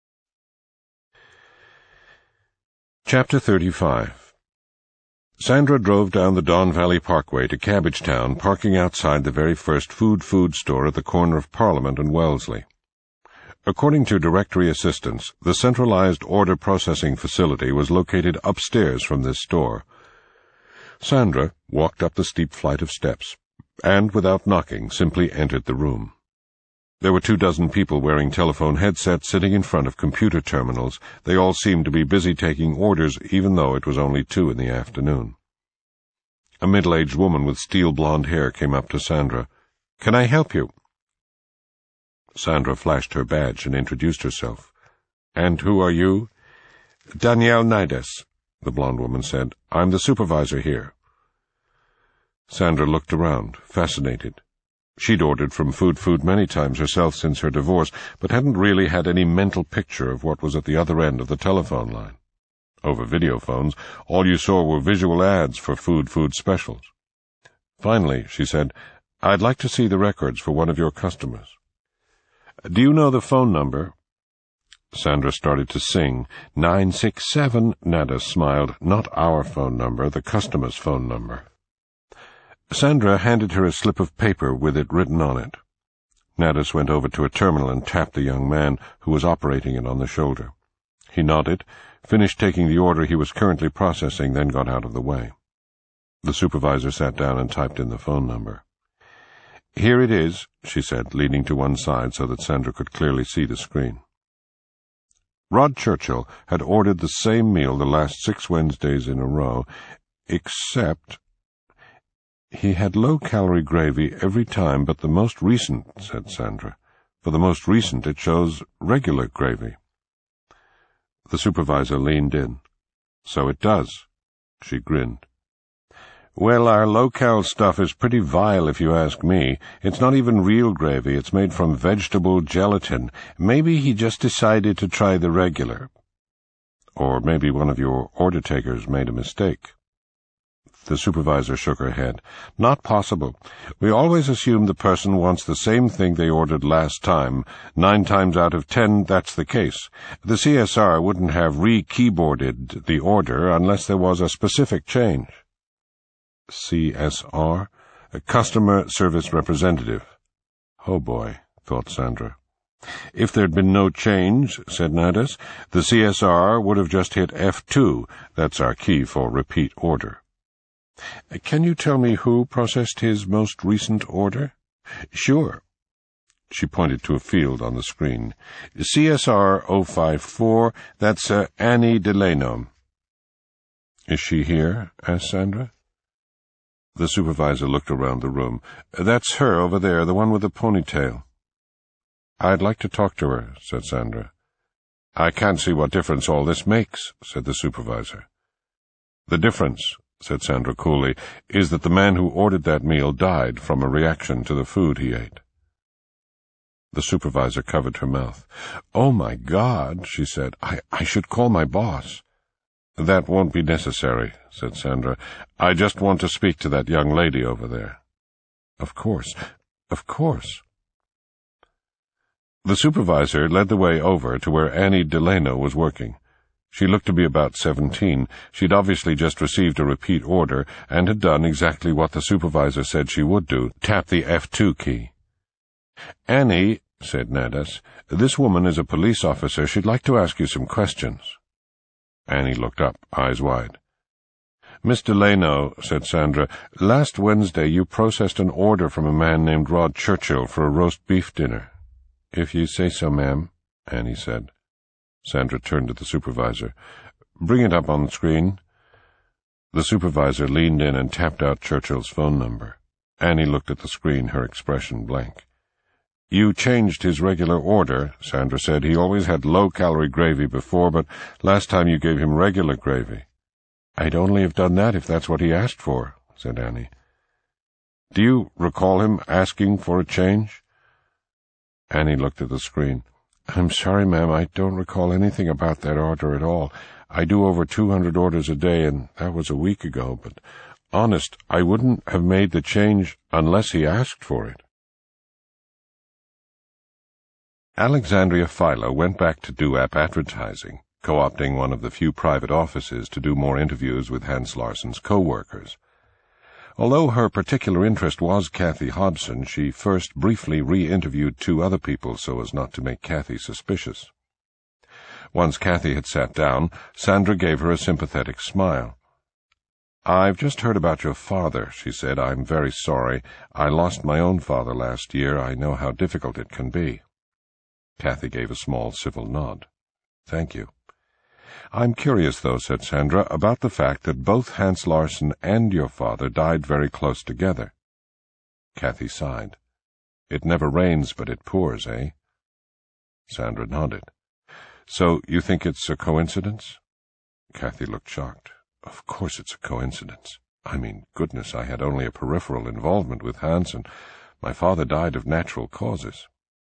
Chapter 35. Sandra drove down the Don Valley Parkway to Cabbagetown, parking outside the very first food store at the corner of Parliament and Wellesley. According to directory assistants, the centralized order processing facility was located upstairs from this store. Sandra walked up the steep flight of steps, and, without knocking, simply entered the room. There were 24 people wearing telephone headsets sitting in front of computer terminals. They all seemed to be busy taking orders, even though it was only 2 in the afternoon. A middle-aged woman with steel blonde hair came up to Sandra. "Can I help you?" Sandra flashed her badge and introduced herself. "And who are you?" "Danielle Nidas," the blonde woman said. "I'm the supervisor here." Sandra looked around, fascinated. She'd ordered from Food many times herself since her divorce, but hadn't really had any mental picture of what was at the other end of the telephone line. Over video phones, all you saw were visual ads for food specials. Finally, she said, "I'd like to see the records for one of your customers." "Do you know the phone number?" Sandra started to sing. 967, Nada smiled. "Not our phone number, the customer's phone number." Sandra handed her a slip of paper with it written on it. Nadas went over to a terminal and tapped the young man, who was operating it, on the shoulder. He nodded, finished taking the order he was currently processing, then got out of the way. The supervisor sat down and typed in the phone number. "Here it is," she said, leaning to one side so that Sandra could clearly see the screen. Rod Churchill had ordered the same meal the last 6 Wednesdays in a row, except... "He had low-calorie gravy every time but the most recent," said Sandra. "For the most recent it shows regular gravy." The supervisor leaned in. "So it does." She grinned. "Well, our locale stuff is pretty vile if you ask me. It's not even real gravy, it's made from vegetable gelatin. Maybe he just decided to try the regular. Or maybe one of your order takers made a mistake." The supervisor shook her head. "Not possible. We always assume the person wants the same thing they ordered last time. 9 times out of 10, that's the case. The CSR wouldn't have re-keyboarded the order unless there was a specific change." CSR? A Customer Service Representative. Oh boy, thought Sandra. "If there'd been no change," said Nadas, "the CSR would have just hit F2. That's our key for repeat order." "Can you tell me who processed his most recent order?" "Sure." She pointed to a field on the screen. "CSR 054, that's Annie Delano." "Is she here?" asked Sandra. The supervisor looked around the room. "That's her over there, the one with the ponytail." "I'd like to talk to her," said Sandra. "I can't see what difference all this makes," said the supervisor. "The difference," said Sandra coolly, "is that the man who ordered that meal died from a reaction to the food he ate." The supervisor covered her mouth. "Oh, my God," she said. I should call my boss." "That won't be necessary," said Sandra. "I just want to speak to that young lady over there." Of course. The supervisor led the way over to where Annie Delano was working. She looked to be about 17. She'd obviously just received a repeat order and had done exactly what the supervisor said she would do, tap the F2 key. "Annie," said Nadas, "this woman is a police officer. She'd like to ask you some questions." Annie looked up, eyes wide. "Miss Delano," said Sandra, "last Wednesday you processed an order from a man named Rod Churchill for a roast beef dinner." "If you say so, ma'am," Annie said. Sandra turned to the supervisor. "Bring it up on the screen." The supervisor leaned in and tapped out Churchill's phone number. Annie looked at the screen, her expression blank. "You changed his regular order," Sandra said. "He always had low-calorie gravy before, but last time you gave him regular gravy." "I'd only have done that if that's what he asked for," said Annie. "Do you recall him asking for a change?" Annie looked at the screen. "I'm sorry, ma'am, I don't recall anything about that order at all. I do over 200 orders a day, and that was a week ago, but honest, I wouldn't have made the change unless he asked for it." Alexandria Philo went back to Duap Advertising, co-opting one of the few private offices to do more interviews with Hans Larsen's co-workers. Although her particular interest was Kathy Hodson, she first briefly re-interviewed 2 other people so as not to make Kathy suspicious. Once Kathy had sat down, Sandra gave her a sympathetic smile. "I've just heard about your father," she said. "I'm very sorry. I lost my own father last year. I know how difficult it can be." Kathy gave a small civil nod. "Thank you." "I'm curious, though," said Sandra, "about the fact that both Hans Larsen and your father died very close together." Kathy sighed. "It never rains but it pours, eh?" Sandra nodded. "So you think it's a coincidence?" Kathy looked shocked. "Of course it's a coincidence. I mean, goodness, I had only a peripheral involvement with Hans, and my father died of natural causes."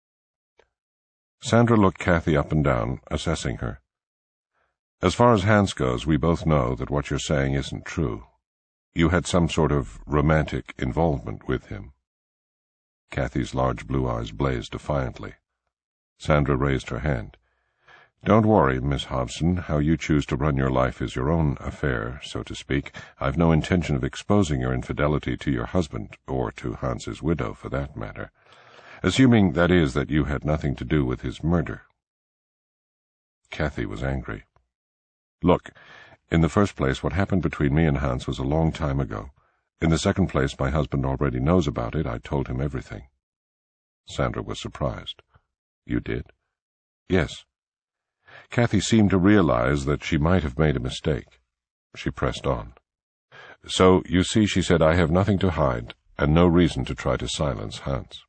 Sandra looked Kathy up and down, assessing her. "As far as Hans goes, we both know that what you're saying isn't true. You had some sort of romantic involvement with him." Kathy's large blue eyes blazed defiantly. Sandra raised her hand. "Don't worry, Miss Hodson. How you choose to run your life is your own affair, so to speak. I've no intention of exposing your infidelity to your husband, or to Hans's widow, for that matter. Assuming, that is, that you had nothing to do with his murder." Kathy was angry. "Look, in the first place, what happened between me and Hans was a long time ago. In the second place, my husband already knows about it. I told him everything." Sandra was surprised. "You did?" "Yes." Kathy seemed to realize that she might have made a mistake. She pressed on. "So, you see," she said, "I have nothing to hide, and no reason to try to silence Hans."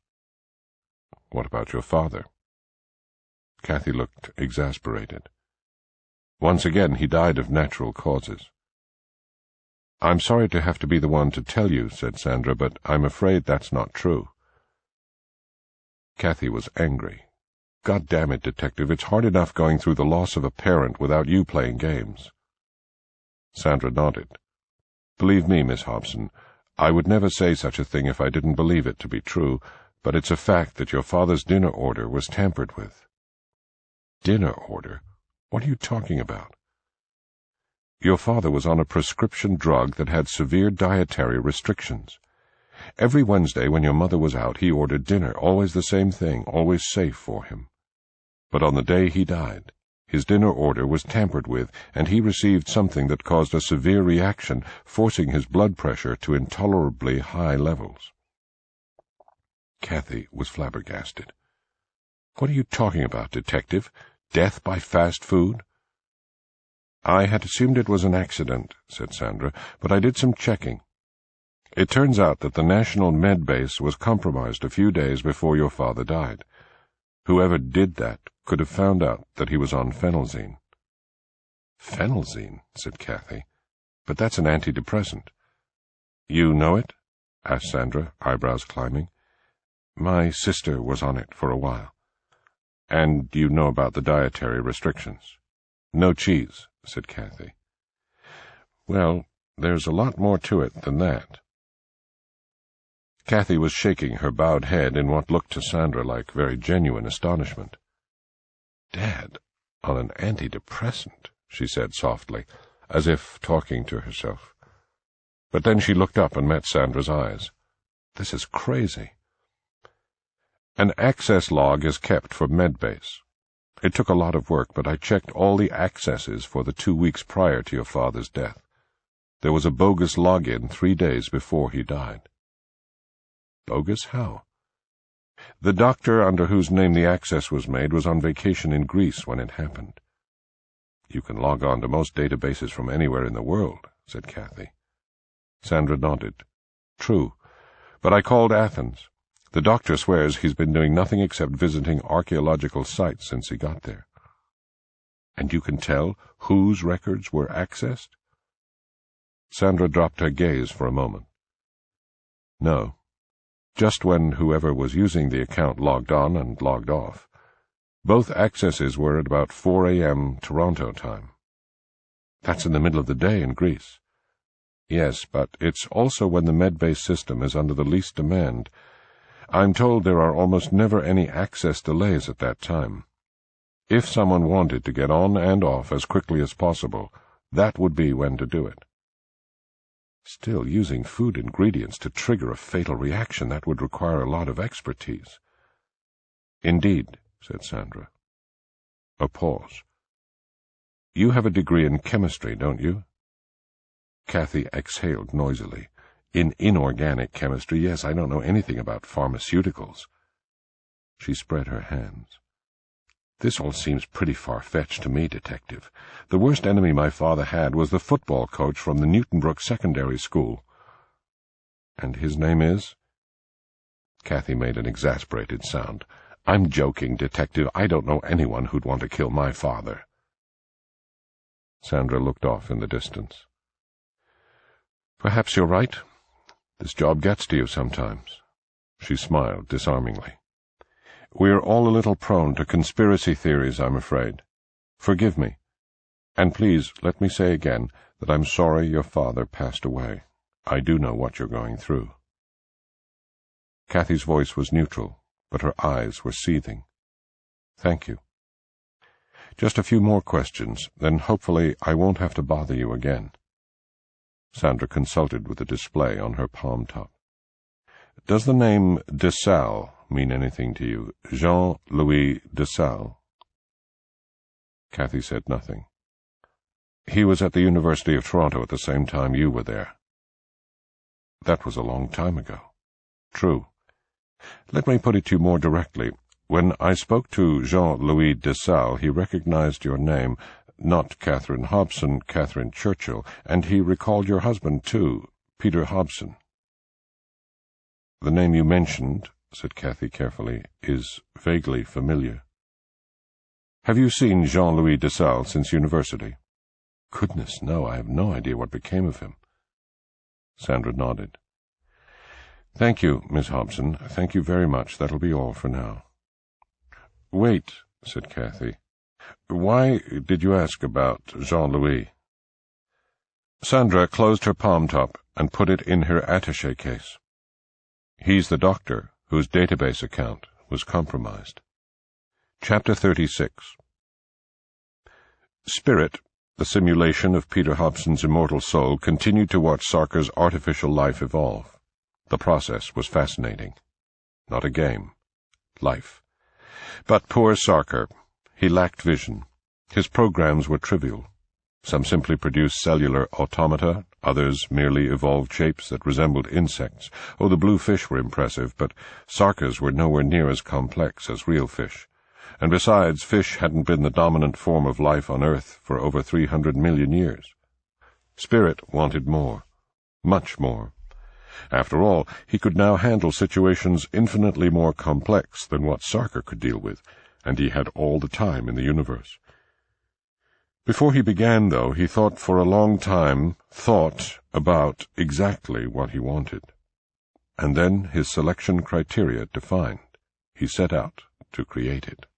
"What about your father?" Kathy looked exasperated. Once again he died of natural causes. "I'm sorry to have to be the one to tell you," said Sandra, "but I'm afraid that's not true." Kathy was angry. "God damn it, Detective, it's hard enough going through the loss of a parent without you playing games." Sandra nodded. "Believe me, Miss Hobson, I would never say such a thing if I didn't believe it to be true, but it's a fact that your father's dinner order was tampered with." "Dinner order? What are you talking about?" "Your father was on a prescription drug that had severe dietary restrictions. Every Wednesday when your mother was out, he ordered dinner, always the same thing, always safe for him. But on the day he died, his dinner order was tampered with, and he received something that caused a severe reaction, forcing his blood pressure to intolerably high levels." Kathy was flabbergasted. "What are you talking about, Detective? Death by fast food?" "I had assumed it was an accident," said Sandra, "but I did some checking. It turns out that the National Med Base was compromised a few days before your father died. Whoever did that could have found out that he was on phenelzine." "Phenelzine?" said Kathy. "But that's an antidepressant." "You know it?" asked Sandra, eyebrows climbing. "My sister was on it for a while." "And you know about the dietary restrictions?" "No cheese," said Kathy. "Well, there's a lot more to it than that." Kathy was shaking her bowed head in what looked to Sandra like very genuine astonishment. "Dad, on an antidepressant," she said softly, as if talking to herself. But then she looked up and met Sandra's eyes. "This is crazy." "An access log is kept for Medbase. It took a lot of work, but I checked all the accesses for the 2 weeks prior to your father's death. There was a bogus login 3 days before he died." "Bogus how?" "The doctor under whose name the access was made was on vacation in Greece when it happened." "You can log on to most databases from anywhere in the world," said Kathy. Sandra nodded. "True, but I called Athens. The doctor swears he's been doing nothing except visiting archaeological sites since he got there." "And you can tell whose records were accessed?" Sandra dropped her gaze for a moment. "No. Just when whoever was using the account logged on and logged off. Both accesses were at about 4 a.m. Toronto time." "That's in the middle of the day in Greece." "Yes, but it's also when the Medbase system is under the least demand. I'm told there are almost never any access delays at that time. If someone wanted to get on and off as quickly as possible, that would be when to do it." "Still, using food ingredients to trigger a fatal reaction, that would require a lot of expertise." "Indeed," said Sandra. A pause. "You have a degree in chemistry, don't you?" Kathy exhaled noisily. "In inorganic chemistry, yes. I don't know anything about pharmaceuticals." She spread her hands. "This all seems pretty far-fetched to me, Detective. The worst enemy my father had was the football coach from the Newtonbrook Secondary School." "And his name is?" Kathy made an exasperated sound. "I'm joking, Detective. I don't know anyone who'd want to kill my father." Sandra looked off in the distance. "Perhaps you're right. This job gets to you sometimes." She smiled disarmingly. "We're all a little prone to conspiracy theories, I'm afraid. Forgive me. And please let me say again that I'm sorry your father passed away. I do know what you're going through." Kathy's voice was neutral, but her eyes were seething. "Thank you. Just a few more questions, then hopefully I won't have to bother you again." Sandra consulted with the display on her palm top. "Does the name Dessalles mean anything to you? Jean-Louis Dessalles?" Kathy said nothing. "He was at the University of Toronto at the same time you were there." "That was a long time ago." "True. Let me put it to you more directly. When I spoke to Jean-Louis Dessalles, he recognized your name, not Catherine Hobson, Catherine Churchill, and he recalled your husband, too, Peter Hobson." "The name you mentioned," said Kathy carefully, "is vaguely familiar." Have you seen Jean-Louis Dessalles since university? Goodness, no, I have no idea what became of him. Sandra nodded. Thank you, Miss Hobson. Thank you very much. That'll be all for now. Wait, said Kathy. Why did you ask about Jean-Louis? Sandra closed her palm top and put it in her attaché case. He's the doctor whose database account was compromised. Chapter 36. Spirit, the simulation of Peter Hobson's immortal soul, continued to watch Sarker's artificial life evolve. The process was fascinating. Not a game. Life. But poor Sarker. He lacked vision. His programs were trivial. Some simply produced cellular automata, others merely evolved shapes that resembled insects. Oh, the blue fish were impressive, but Sarker's were nowhere near as complex as real fish. And besides, fish hadn't been the dominant form of life on Earth for over 300 million years. Spirit wanted more. Much more. After all, he could now handle situations infinitely more complex than what Sarker could deal with, and he had all the time in the universe. Before he began, though, he thought for a long time, about exactly what he wanted. And then his selection criteria defined. He set out to create it.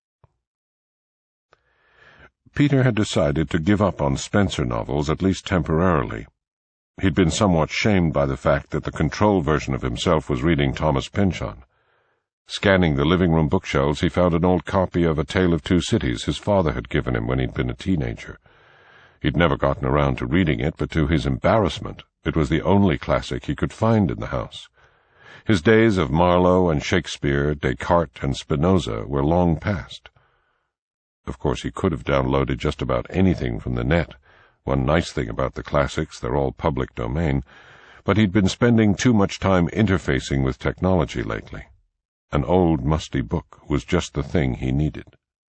Peter had decided to give up on Spencer novels, at least temporarily. He'd been somewhat shamed by the fact that the control version of himself was reading Thomas Pynchon. Scanning the living-room bookshelves, he found an old copy of A Tale of Two Cities his father had given him when he'd been a teenager. He'd never gotten around to reading it, but to his embarrassment, it was the only classic he could find in the house. His days of Marlowe and Shakespeare, Descartes and Spinoza were long past. Of course, he could have downloaded just about anything from the net. One nice thing about the classics, they're all public domain, but he'd been spending too much time interfacing with technology lately. An old, musty book was just the thing he needed.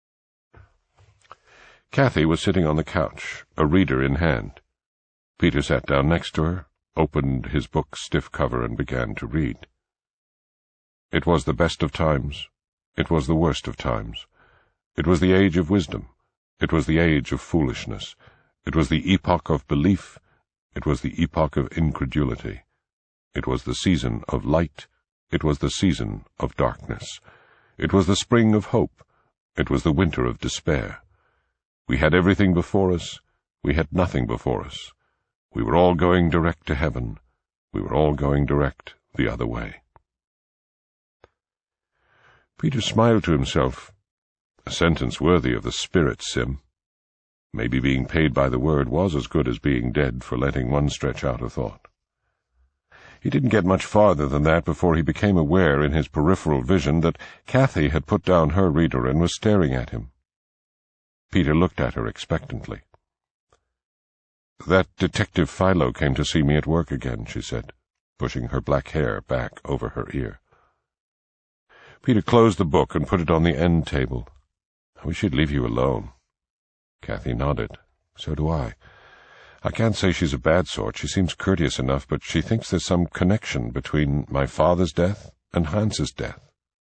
Kathy was sitting on the couch, a reader in hand. Peter sat down next to her, opened his book's stiff cover, and began to read. It was the best of times. It was the worst of times. It was the age of wisdom. It was the age of foolishness. It was the epoch of belief. It was the epoch of incredulity. It was the season of light. It was the season of darkness. It was the spring of hope. It was the winter of despair. We had everything before us. We had nothing before us. We were all going direct to heaven. We were all going direct the other way. Peter smiled to himself. A sentence worthy of the spirit sim. Maybe being paid by the word was as good as being dead for letting one stretch out a thought. He didn't get much farther than that before he became aware in his peripheral vision that Kathy had put down her reader and was staring at him. Peter looked at her expectantly. "That Detective Philo came to see me at work again," she said, pushing her black hair back over her ear. Peter closed the book and put it on the end table. "I wish she'd leave you alone." Kathy nodded. "So do I. I can't say she's a bad sort. She seems courteous enough, but she thinks there's some connection between my father's death and Hans's death."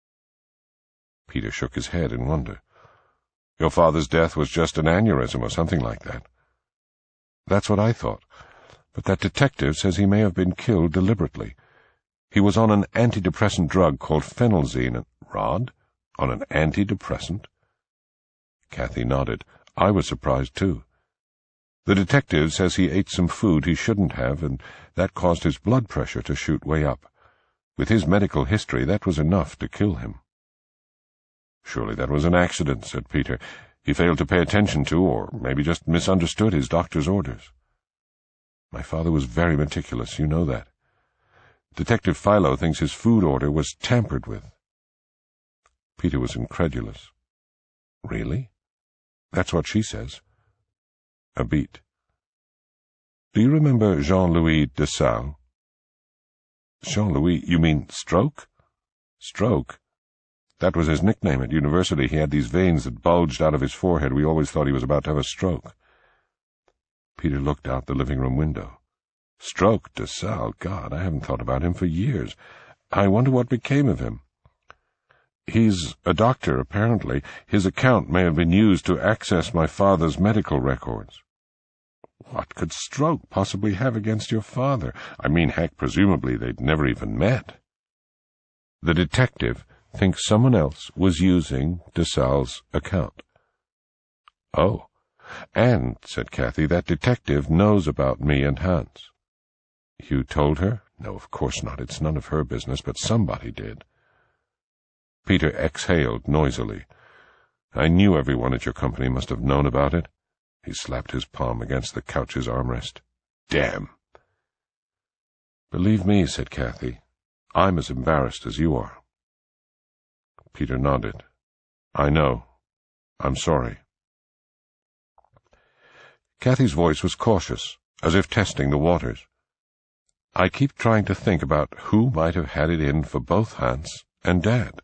Peter shook his head in wonder. "Your father's death was just an aneurysm or something like that." "That's what I thought. But that detective says he may have been killed deliberately. He was on an antidepressant drug called phenelzine and—" "Rod? On an antidepressant?" Kathy nodded. "I was surprised, too. The detective says he ate some food he shouldn't have, and that caused his blood pressure to shoot way up. With his medical history, that was enough to kill him." "Surely that was an accident," said Peter. "He failed to pay attention to, or maybe just misunderstood his doctor's orders." "My father was very meticulous, you know that. Detective Philo thinks his food order was tampered with." Peter was incredulous. "Really? That's what she says." A beat. "Do you remember Jean-Louis Dessalles?" "Jean-Louis? You mean Stroke?" "Stroke? That was his nickname at university. He had these veins that bulged out of his forehead. We always thought he was about to have a stroke." Peter looked out the living-room window. "Stroke? Dessalles? God, I haven't thought about him for years. I wonder what became of him." He's a doctor, apparently. His account may have been used to access my father's medical records. What could Stroke possibly have against your father? I mean, heck, presumably they'd never even met. The detective thinks someone else was using DeSalle's account. Oh, and, said Kathy, that detective knows about me and Hans. You told her? No, of course not. It's none of her business, but somebody did. Peter exhaled noisily. I knew everyone at your company must have known about it. He slapped his palm against the couch's armrest. Damn! Believe me, said Kathy, I'm as embarrassed as you are. Peter nodded. I know. I'm sorry. Kathy's voice was cautious, as if testing the waters. I keep trying to think about who might have had it in for both Hans and Dad.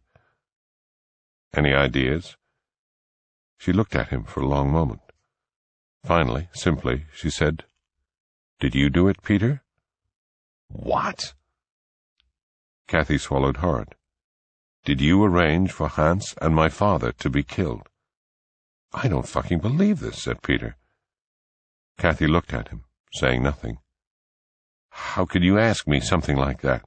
Any ideas? She looked at him for a long moment. Finally, simply, she said, Did you do it, Peter? What? Kathy swallowed hard. Did you arrange for Hans and my father to be killed? I don't fucking believe this, said Peter. Kathy looked at him, saying nothing. How could you ask me something like that?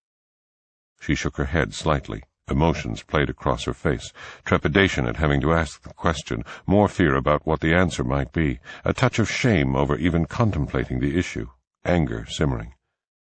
She shook her head slightly. Emotions played across her face, trepidation at having to ask the question, more fear about what the answer might be, a touch of shame over even contemplating the issue, anger simmering.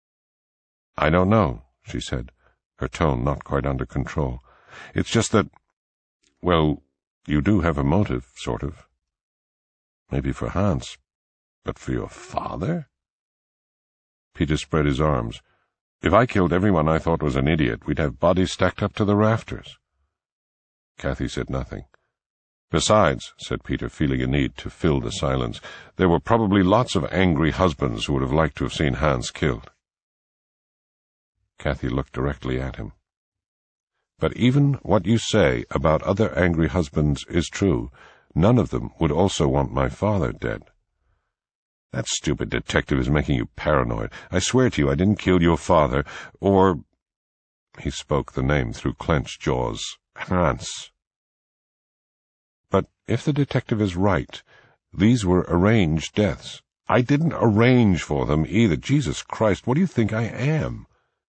I don't know, she said, her tone not quite under control. It's just that, well, you do have a motive, sort of. Maybe for Hans, but for your father? Peter spread his arms. If I killed everyone I thought was an idiot, we'd have bodies stacked up to the rafters. Kathy said nothing. Besides, said Peter, feeling a need to fill the silence, there were probably lots of angry husbands who would have liked to have seen Hans killed. Kathy looked directly at him. But even what you say about other angry husbands is true. None of them would also want my father dead. That stupid detective is making you paranoid. I swear to you I didn't kill your father, or— He spoke the name through clenched jaws. Hans. But if the detective is right, these were arranged deaths. I didn't arrange for them either. Jesus Christ, what do you think I am?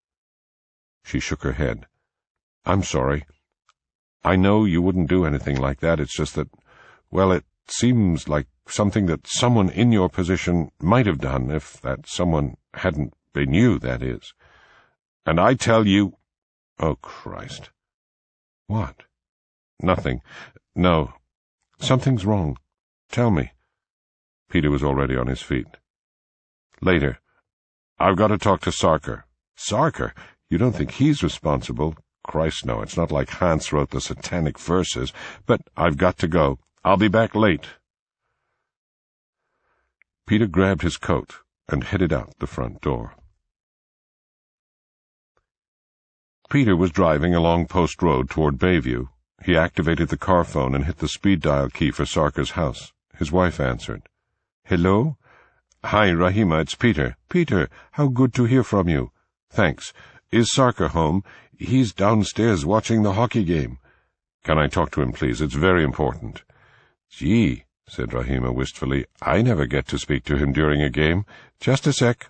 She shook her head. I'm sorry. I know you wouldn't do anything like that. It's just that, well, it seems like something that someone in your position might have done, if that someone hadn't been you, that is. And I tell you— Oh, Christ. What? Nothing. No. Something's wrong. Tell me. Peter was already on his feet. Later. I've got to talk to Sarker. Sarker? You don't think he's responsible? Christ, no, it's not like Hans wrote the satanic verses. But I've got to go. I'll be back late. Peter grabbed his coat and headed out the front door. Peter was driving along Post Road toward Bayview. He activated the car phone and hit the speed dial key for Sarker's house. His wife answered. Hello? Hi, Rahima, it's Peter. Peter, how good to hear from you. Thanks. Is Sarker home? He's downstairs watching the hockey game. Can I talk to him, please? It's very important. Gee, said Rahima wistfully, I never get to speak to him during a game. Just a sec.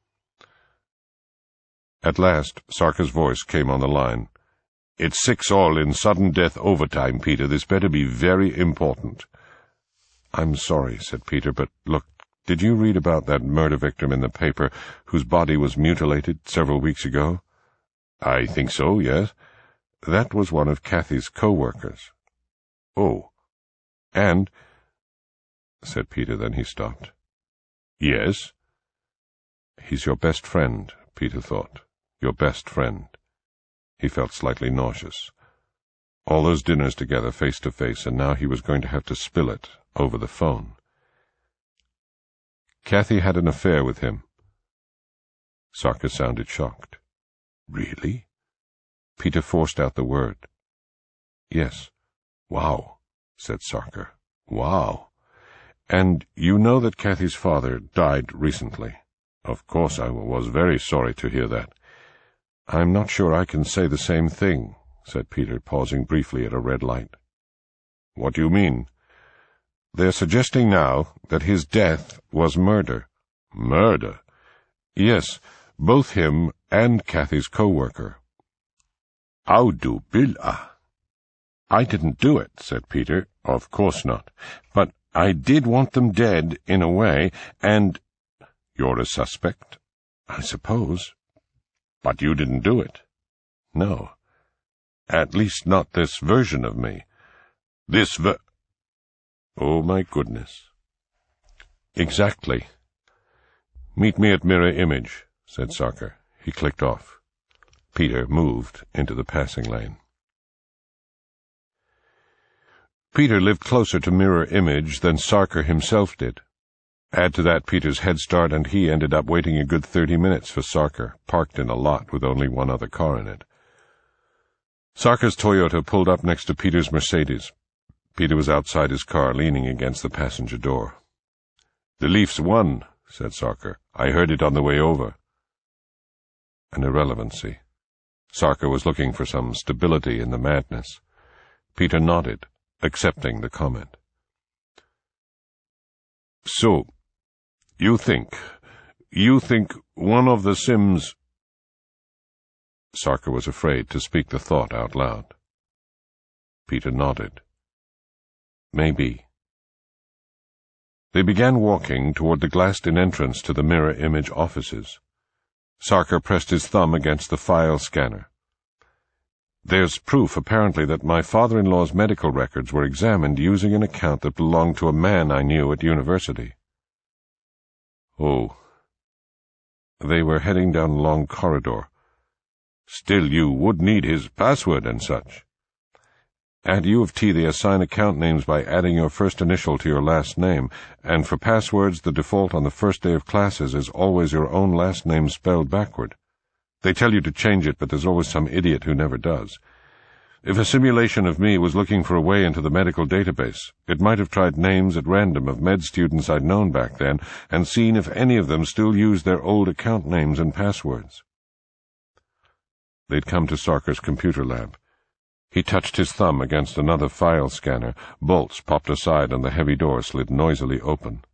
At last, Sarker's voice came on the line. It's 6-all in sudden death overtime, Peter. This better be very important. I'm sorry, said Peter, but look, did you read about that murder victim in the paper whose body was mutilated several weeks ago? I think so, yes. That was one of Kathy's co-workers. Oh. And— said Peter, then he stopped. Yes? He's your best friend, Peter thought. Your best friend. He felt slightly nauseous. All those dinners together, face to face, and now he was going to have to spill it over the phone. Kathy had an affair with him. Sarker sounded shocked. Really? Peter forced out the word. Yes. Wow, said Sarker. Wow. And you know that Kathy's father died recently. Of course I was very sorry to hear that. I'm not sure I can say the same thing, said Peter, pausing briefly at a red light. "What do you mean?" "They're suggesting now that his death was murder." "Murder?" "Yes, both him and Kathy's co-worker." "Audu billah." "I didn't do it," said Peter. "Of course not. But I did want them dead, in a way, and—" "You're a suspect?" "I suppose." "But you didn't do it." "No. At least not this version of me." Oh, my goodness. "Exactly." "Meet me at Mirror Image," said Sarker. He clicked off. Peter moved into the passing lane. Peter lived closer to Mirror Image than Sarker himself did. Add to that Peter's head start, and he ended up waiting a good 30 minutes for Sarker, parked in a lot with only one other car in it. Sarker's Toyota pulled up next to Peter's Mercedes. Peter was outside his car, leaning against the passenger door. "The Leafs won," said Sarker. "I heard it on the way over." An irrelevancy. Sarker was looking for some stability in the madness. Peter nodded, accepting the comment. "So, you think one of the Sims—" Sarker was afraid to speak the thought out loud. Peter nodded. "Maybe." They began walking toward the glassed-in entrance to the Mirror Image offices. Sarker pressed his thumb against the file scanner. "There's proof, apparently, that my father-in-law's medical records were examined using an account that belonged to a man I knew at university." "Oh." They were heading down a long corridor. "Still, you would need his password and such." At U of T they assign account names by adding your first initial to your last name, and for passwords the default on the first day of classes is always your own last name spelled backward. They tell you to change it, but there's always some idiot who never does. If a simulation of me was looking for a way into the medical database, it might have tried names at random of med students I'd known back then and seen if any of them still used their old account names and passwords. They'd come to Sarker's computer lab. He touched his thumb against another file scanner. Bolts popped aside and the heavy door slid noisily open.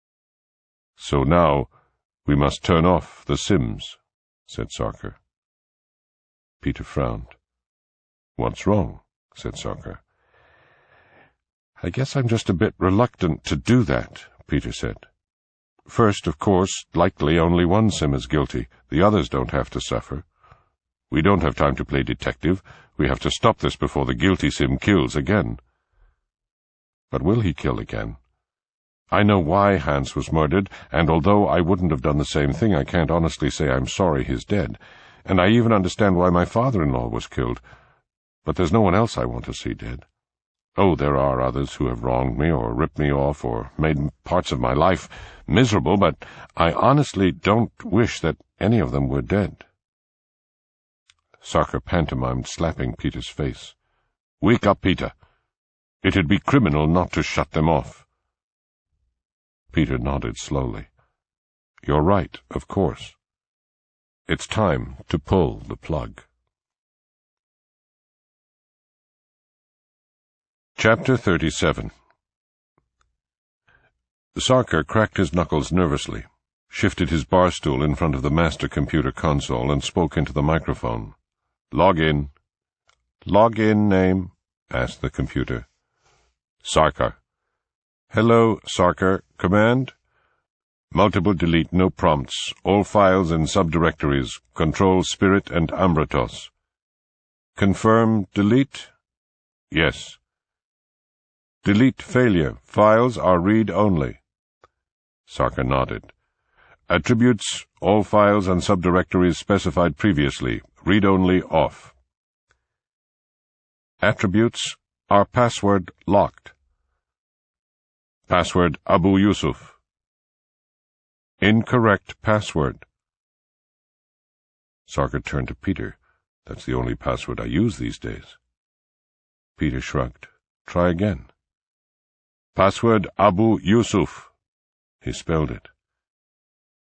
"So now we must turn off the Sims," said Sarker. Peter frowned. "What's wrong?" said Sarker. "I guess I'm just a bit reluctant to do that," Peter said. "First, of course, likely only one Sim is guilty. The others don't have to suffer. We don't have time to play detective. We have to stop this before the guilty Sim kills again." "But will he kill again? I know why Hans was murdered, and although I wouldn't have done the same thing, I can't honestly say I'm sorry he's dead. And I even understand why my father-in-law was killed. But there's no one else I want to see dead. Oh, there are others who have wronged me or ripped me off or made parts of my life miserable, but I honestly don't wish that any of them were dead." Sarker pantomimed, slapping Peter's face. "Wake up, Peter. It'd be criminal not to shut them off." Peter nodded slowly. "You're right, of course. It's time to pull the plug." Chapter 37. Sarker cracked his knuckles nervously, shifted his bar stool in front of the master computer console, and spoke into the microphone. "Log in." "Log in name?" asked the computer. "Sarker." "Hello, Sarker. Command?" "Multiple delete, no prompts. All files and subdirectories. Control Spirit and Ambratos." "Confirm delete?" "Yes." "Delete failure. Files are read-only." Sarker nodded. "Attributes, all files and subdirectories specified previously. Read-only off." "Attributes, are password locked?" "Password Abu Yusuf." "Incorrect password." Sarker turned to Peter. "That's the only password I use these days." Peter shrugged. "Try again." "Password Abu Yusuf." He spelled it.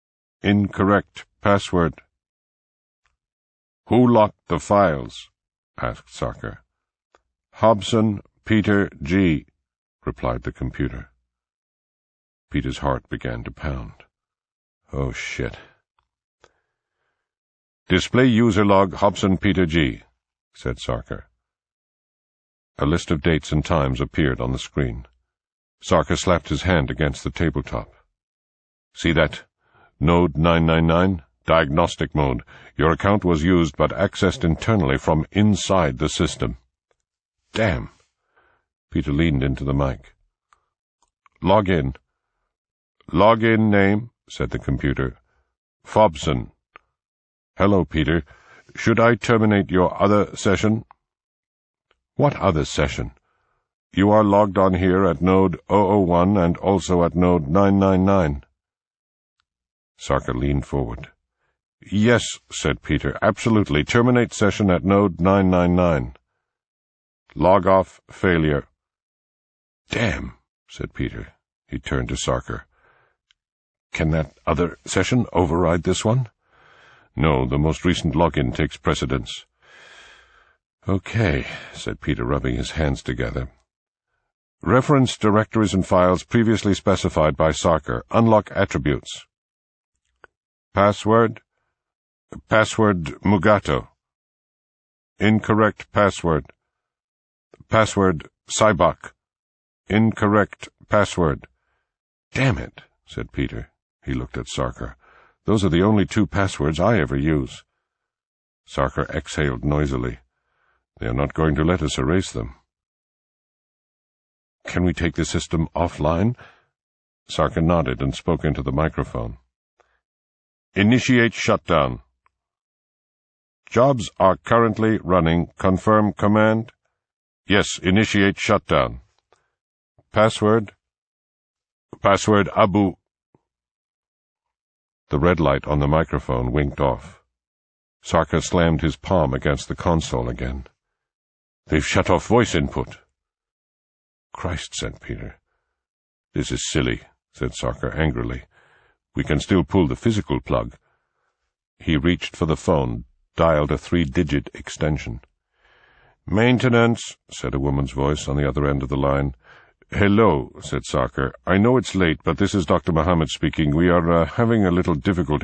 "Incorrect password." "Who locked the files?" asked Sarkar. "Hobson Peter G.," replied the computer. Peter's heart began to pound. Oh, shit. "Display user log Hobson Peter G.," said Sarkar. A list of dates and times appeared on the screen. Sarkar slapped his hand against the tabletop. "See that? Node 999, diagnostic mode. Your account was used but accessed internally from inside the system." "Damn." Peter leaned into the mic. "Log in." "Log in name," said the computer. "Fobson." "Hello, Peter. Should I terminate your other session?" "What other session?" "You are logged on here at node 001 and also at node 999. Sarkar leaned forward. "Yes," said Peter, "absolutely. Terminate session at node 999. Log off failure." "Damn," said Peter. He turned to Sarkar. "Can that other session override this one?" "No, the most recent login takes precedence." "Okay," said Peter, rubbing his hands together. "Reference directories and files previously specified by Sarkar. Unlock attributes." "Password? Password Mugato." "Incorrect password." "Password Cybok." "Incorrect password." "Damn it," said Peter. He looked at Sarkar. "Those are the only two passwords I ever use." Sarkar exhaled noisily. "They are not going to let us erase them." "Can we take the system offline?" Sarkar nodded and spoke into the microphone. "Initiate shutdown." "Jobs are currently running. Confirm command?" "Yes, initiate shutdown." "Password?" "Password Abu." The red light on the microphone winked off. Sarkar slammed his palm against the console again. "They've shut off voice input." "Christ," said Peter. "This is silly," said Sarkar angrily. "We can still pull the physical plug." He reached for the phone, dialed a 3-digit extension. "Maintenance," said a woman's voice on the other end of the line. "Hello," said Sarkar. "I know it's late, but this is Dr. Muhammad speaking. We are having a little difficulty